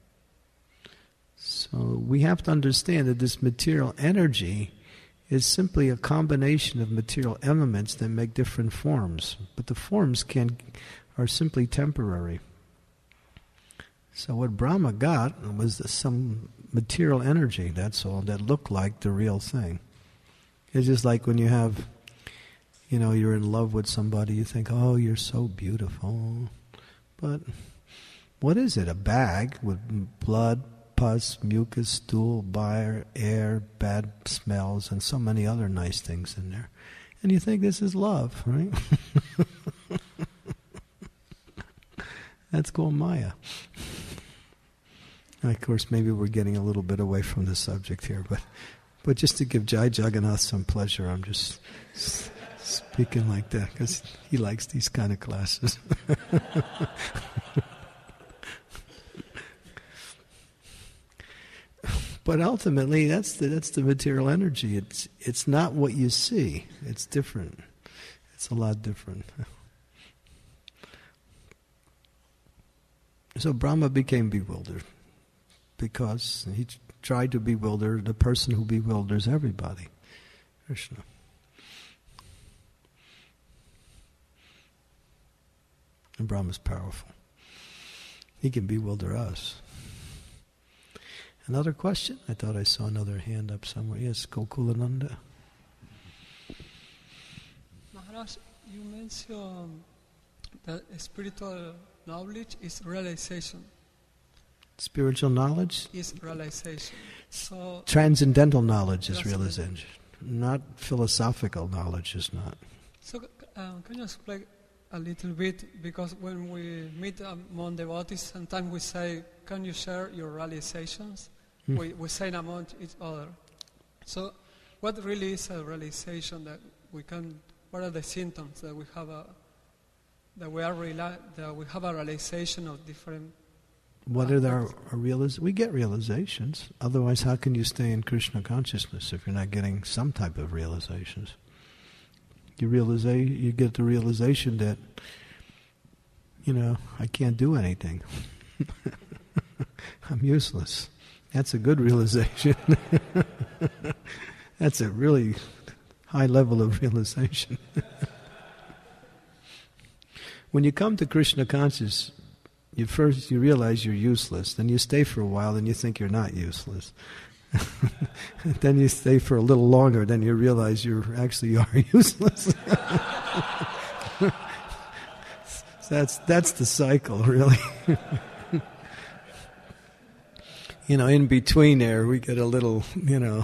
So we have to understand that this material energy is simply a combination of material elements that make different forms, but the forms can are simply temporary. So what Brahma got was some material energy, that's all, that looked like the real thing. It's just like when you have, you know, you're in love with somebody, you think, oh, you're so beautiful. But what is it? A bag with blood, pus, mucus, stool, bile, air, bad smells, and so many other nice things in there. And you think this is love, right? That's called Maya. And of course, maybe we're getting a little bit away from the subject here, but but just to give Jai Jagannath some pleasure, I'm just s- speaking like that, because he likes these kind of classes. But ultimately, that's the, that's the material energy. It's it's not what you see. It's different. It's a lot different. So Brahma became bewildered because he tried to bewilder the person who bewilders everybody, Krishna. And Brahma's powerful. He can bewilder us. Another question? I thought I saw another hand up somewhere. Yes, Gokulananda. Maharaj, you mentioned that spiritual knowledge is realization. Spiritual knowledge? Is realization. So transcendental knowledge is transcendental. realization. Not philosophical knowledge is not. So um, can you explain a little bit? Because when we meet among devotees, sometimes we say, can you share your realizations? Hmm. We, we say among each other. So what really is a realization that we can, what are the symptoms that we have a, that we are reali- that we have a realization of different. What are our, our realiz- we get realizations. Otherwise, how can you stay in Krishna consciousness if you're not getting some type of realizations? You realize, you get the realization that, you know, I can't do anything. I'm useless. That's a good realization. That's a really high level of realization. When you come to Krishna conscious, you first you realize you're useless, then you stay for a while, then you think you're not useless. Then you stay for a little longer, then you realize you actually are useless. that's that's the cycle, really. You know, in between there, we get a little, you know.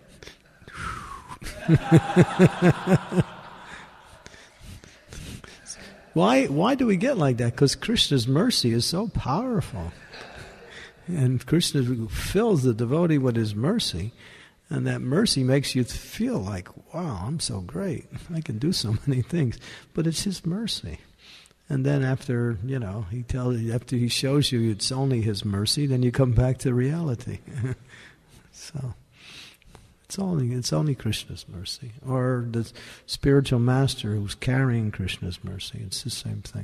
Why why do we get like that? Because Krishna's mercy is so powerful. And Krishna fills the devotee with his mercy, and that mercy makes you feel like, wow, I'm so great. I can do so many things. But it's his mercy. And then after, you know, he tells you, after he shows you it's only his mercy, then you come back to reality. So it's only it's only Krishna's mercy. Or the spiritual master who's carrying Krishna's mercy. It's the same thing.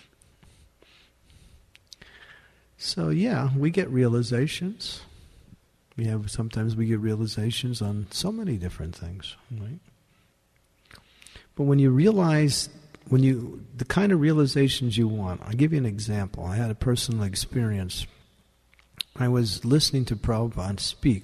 So yeah, we get realizations. We have sometimes we get realizations on so many different things, right? But when you realize when you, the kind of realizations you want, I'll give you an example. I had a personal experience. I was listening to Prabhupada speak,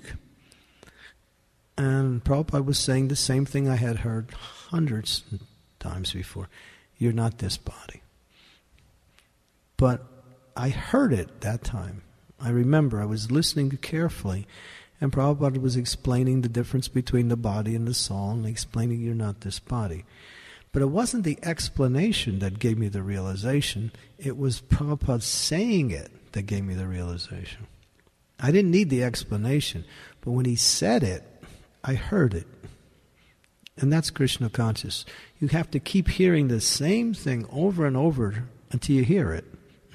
and Prabhupada was saying the same thing I had heard hundreds of times before. You're not this body. But I heard it that time. I remember I was listening carefully, and Prabhupada was explaining the difference between the body and the soul, and explaining you're not this body. But it wasn't the explanation that gave me the realization. It was Prabhupada saying it that gave me the realization. I didn't need the explanation, but when he said it, I heard it. And that's Krishna conscious. You have to keep hearing the same thing over and over until you hear it.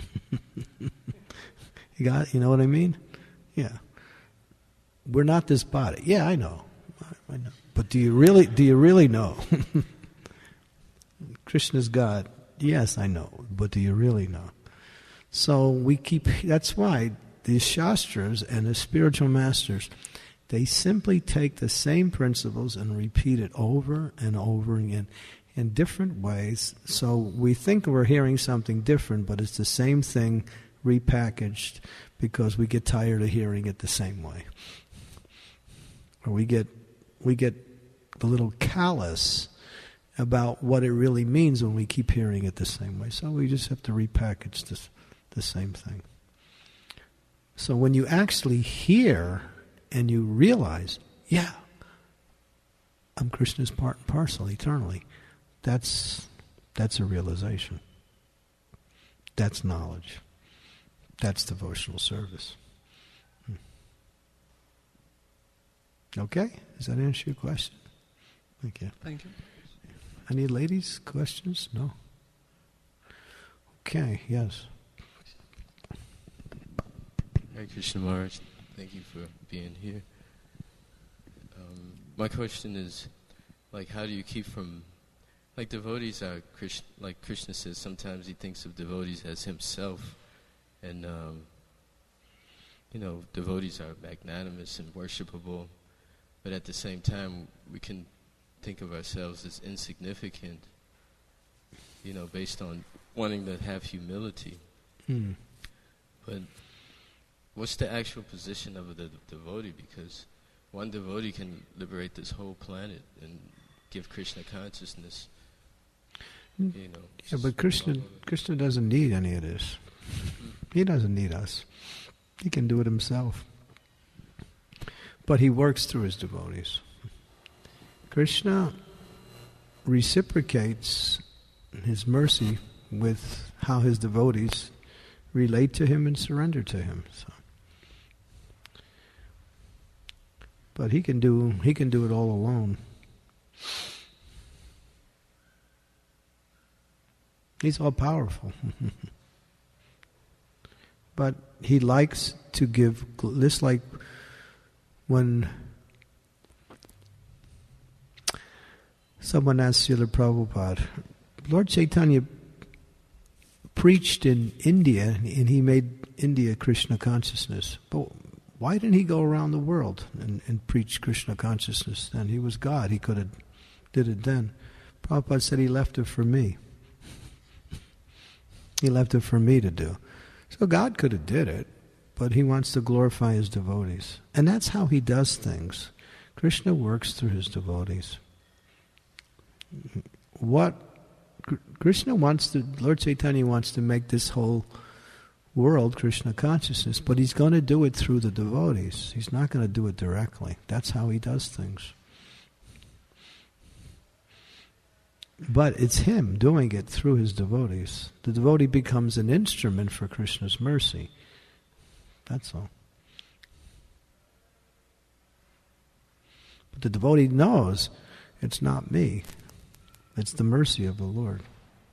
You got, you know what I mean? Yeah. We're not this body. Yeah, I know. I know. But do you really do you really know? Krishna's God. Yes, I know. But do you really know? So we keep, that's why the Shastras and the spiritual masters, they simply take the same principles and repeat it over and over again in different ways. So we think we're hearing something different, but it's the same thing repackaged because we get tired of hearing it the same way. Or we get we get a little callous about what it really means when we keep hearing it the same way. So we just have to repackage this, the same thing. So when you actually hear and you realize, yeah, I'm Krishna's part and parcel eternally, that's that's a realization. That's knowledge. That's devotional service. Hmm. Okay? Does that answer your question? Thank you. Thank you. Any ladies' questions? No? Okay, yes. Hare Krishna Maharaj, thank you for being here. Um, my question is, like, how do you keep from, like, devotees are, Krishna, like Krishna says, sometimes he thinks of devotees as himself, and, um, you know, devotees are magnanimous and worshipable, but at the same time, we can think of ourselves as insignificant, you know, based on wanting to have humility. Hmm. But what's the actual position of the devotee? Because one devotee can liberate this whole planet and give Krishna consciousness. Mm. You know. Yeah, but Krishna, Krishna doesn't need any of this. He doesn't need us. He can do it himself. But he works through his devotees. Krishna reciprocates his mercy with how his devotees relate to him and surrender to him. So. But he can do he can do it all alone. He's all powerful. But he likes to give, just like when someone asked Srila Prabhupada, Lord Chaitanya preached in India and he made India Krishna consciousness. But why didn't he go around the world and, and preach Krishna consciousness then? He was God. He could have did it then. Prabhupada said he left it for me. He left it for me to do. So God could have did it, but he wants to glorify his devotees. And that's how he does things. Krishna works through his devotees. What Krishna wants to, Lord Chaitanya wants to make this whole world Krishna consciousness, but he's going to do it through the devotees. He's not going to do it directly. That's how he does things. But it's him doing it through his devotees. The devotee becomes an instrument for Krishna's mercy. That's all. But the devotee knows it's not me. It's the mercy of the Lord.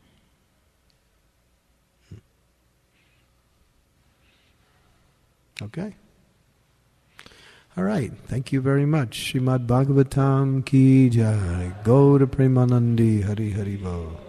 Okay? All right. Thank you very much. Srimad Bhagavatam ki jai. Gaura Premanandi Hari Hari Bo.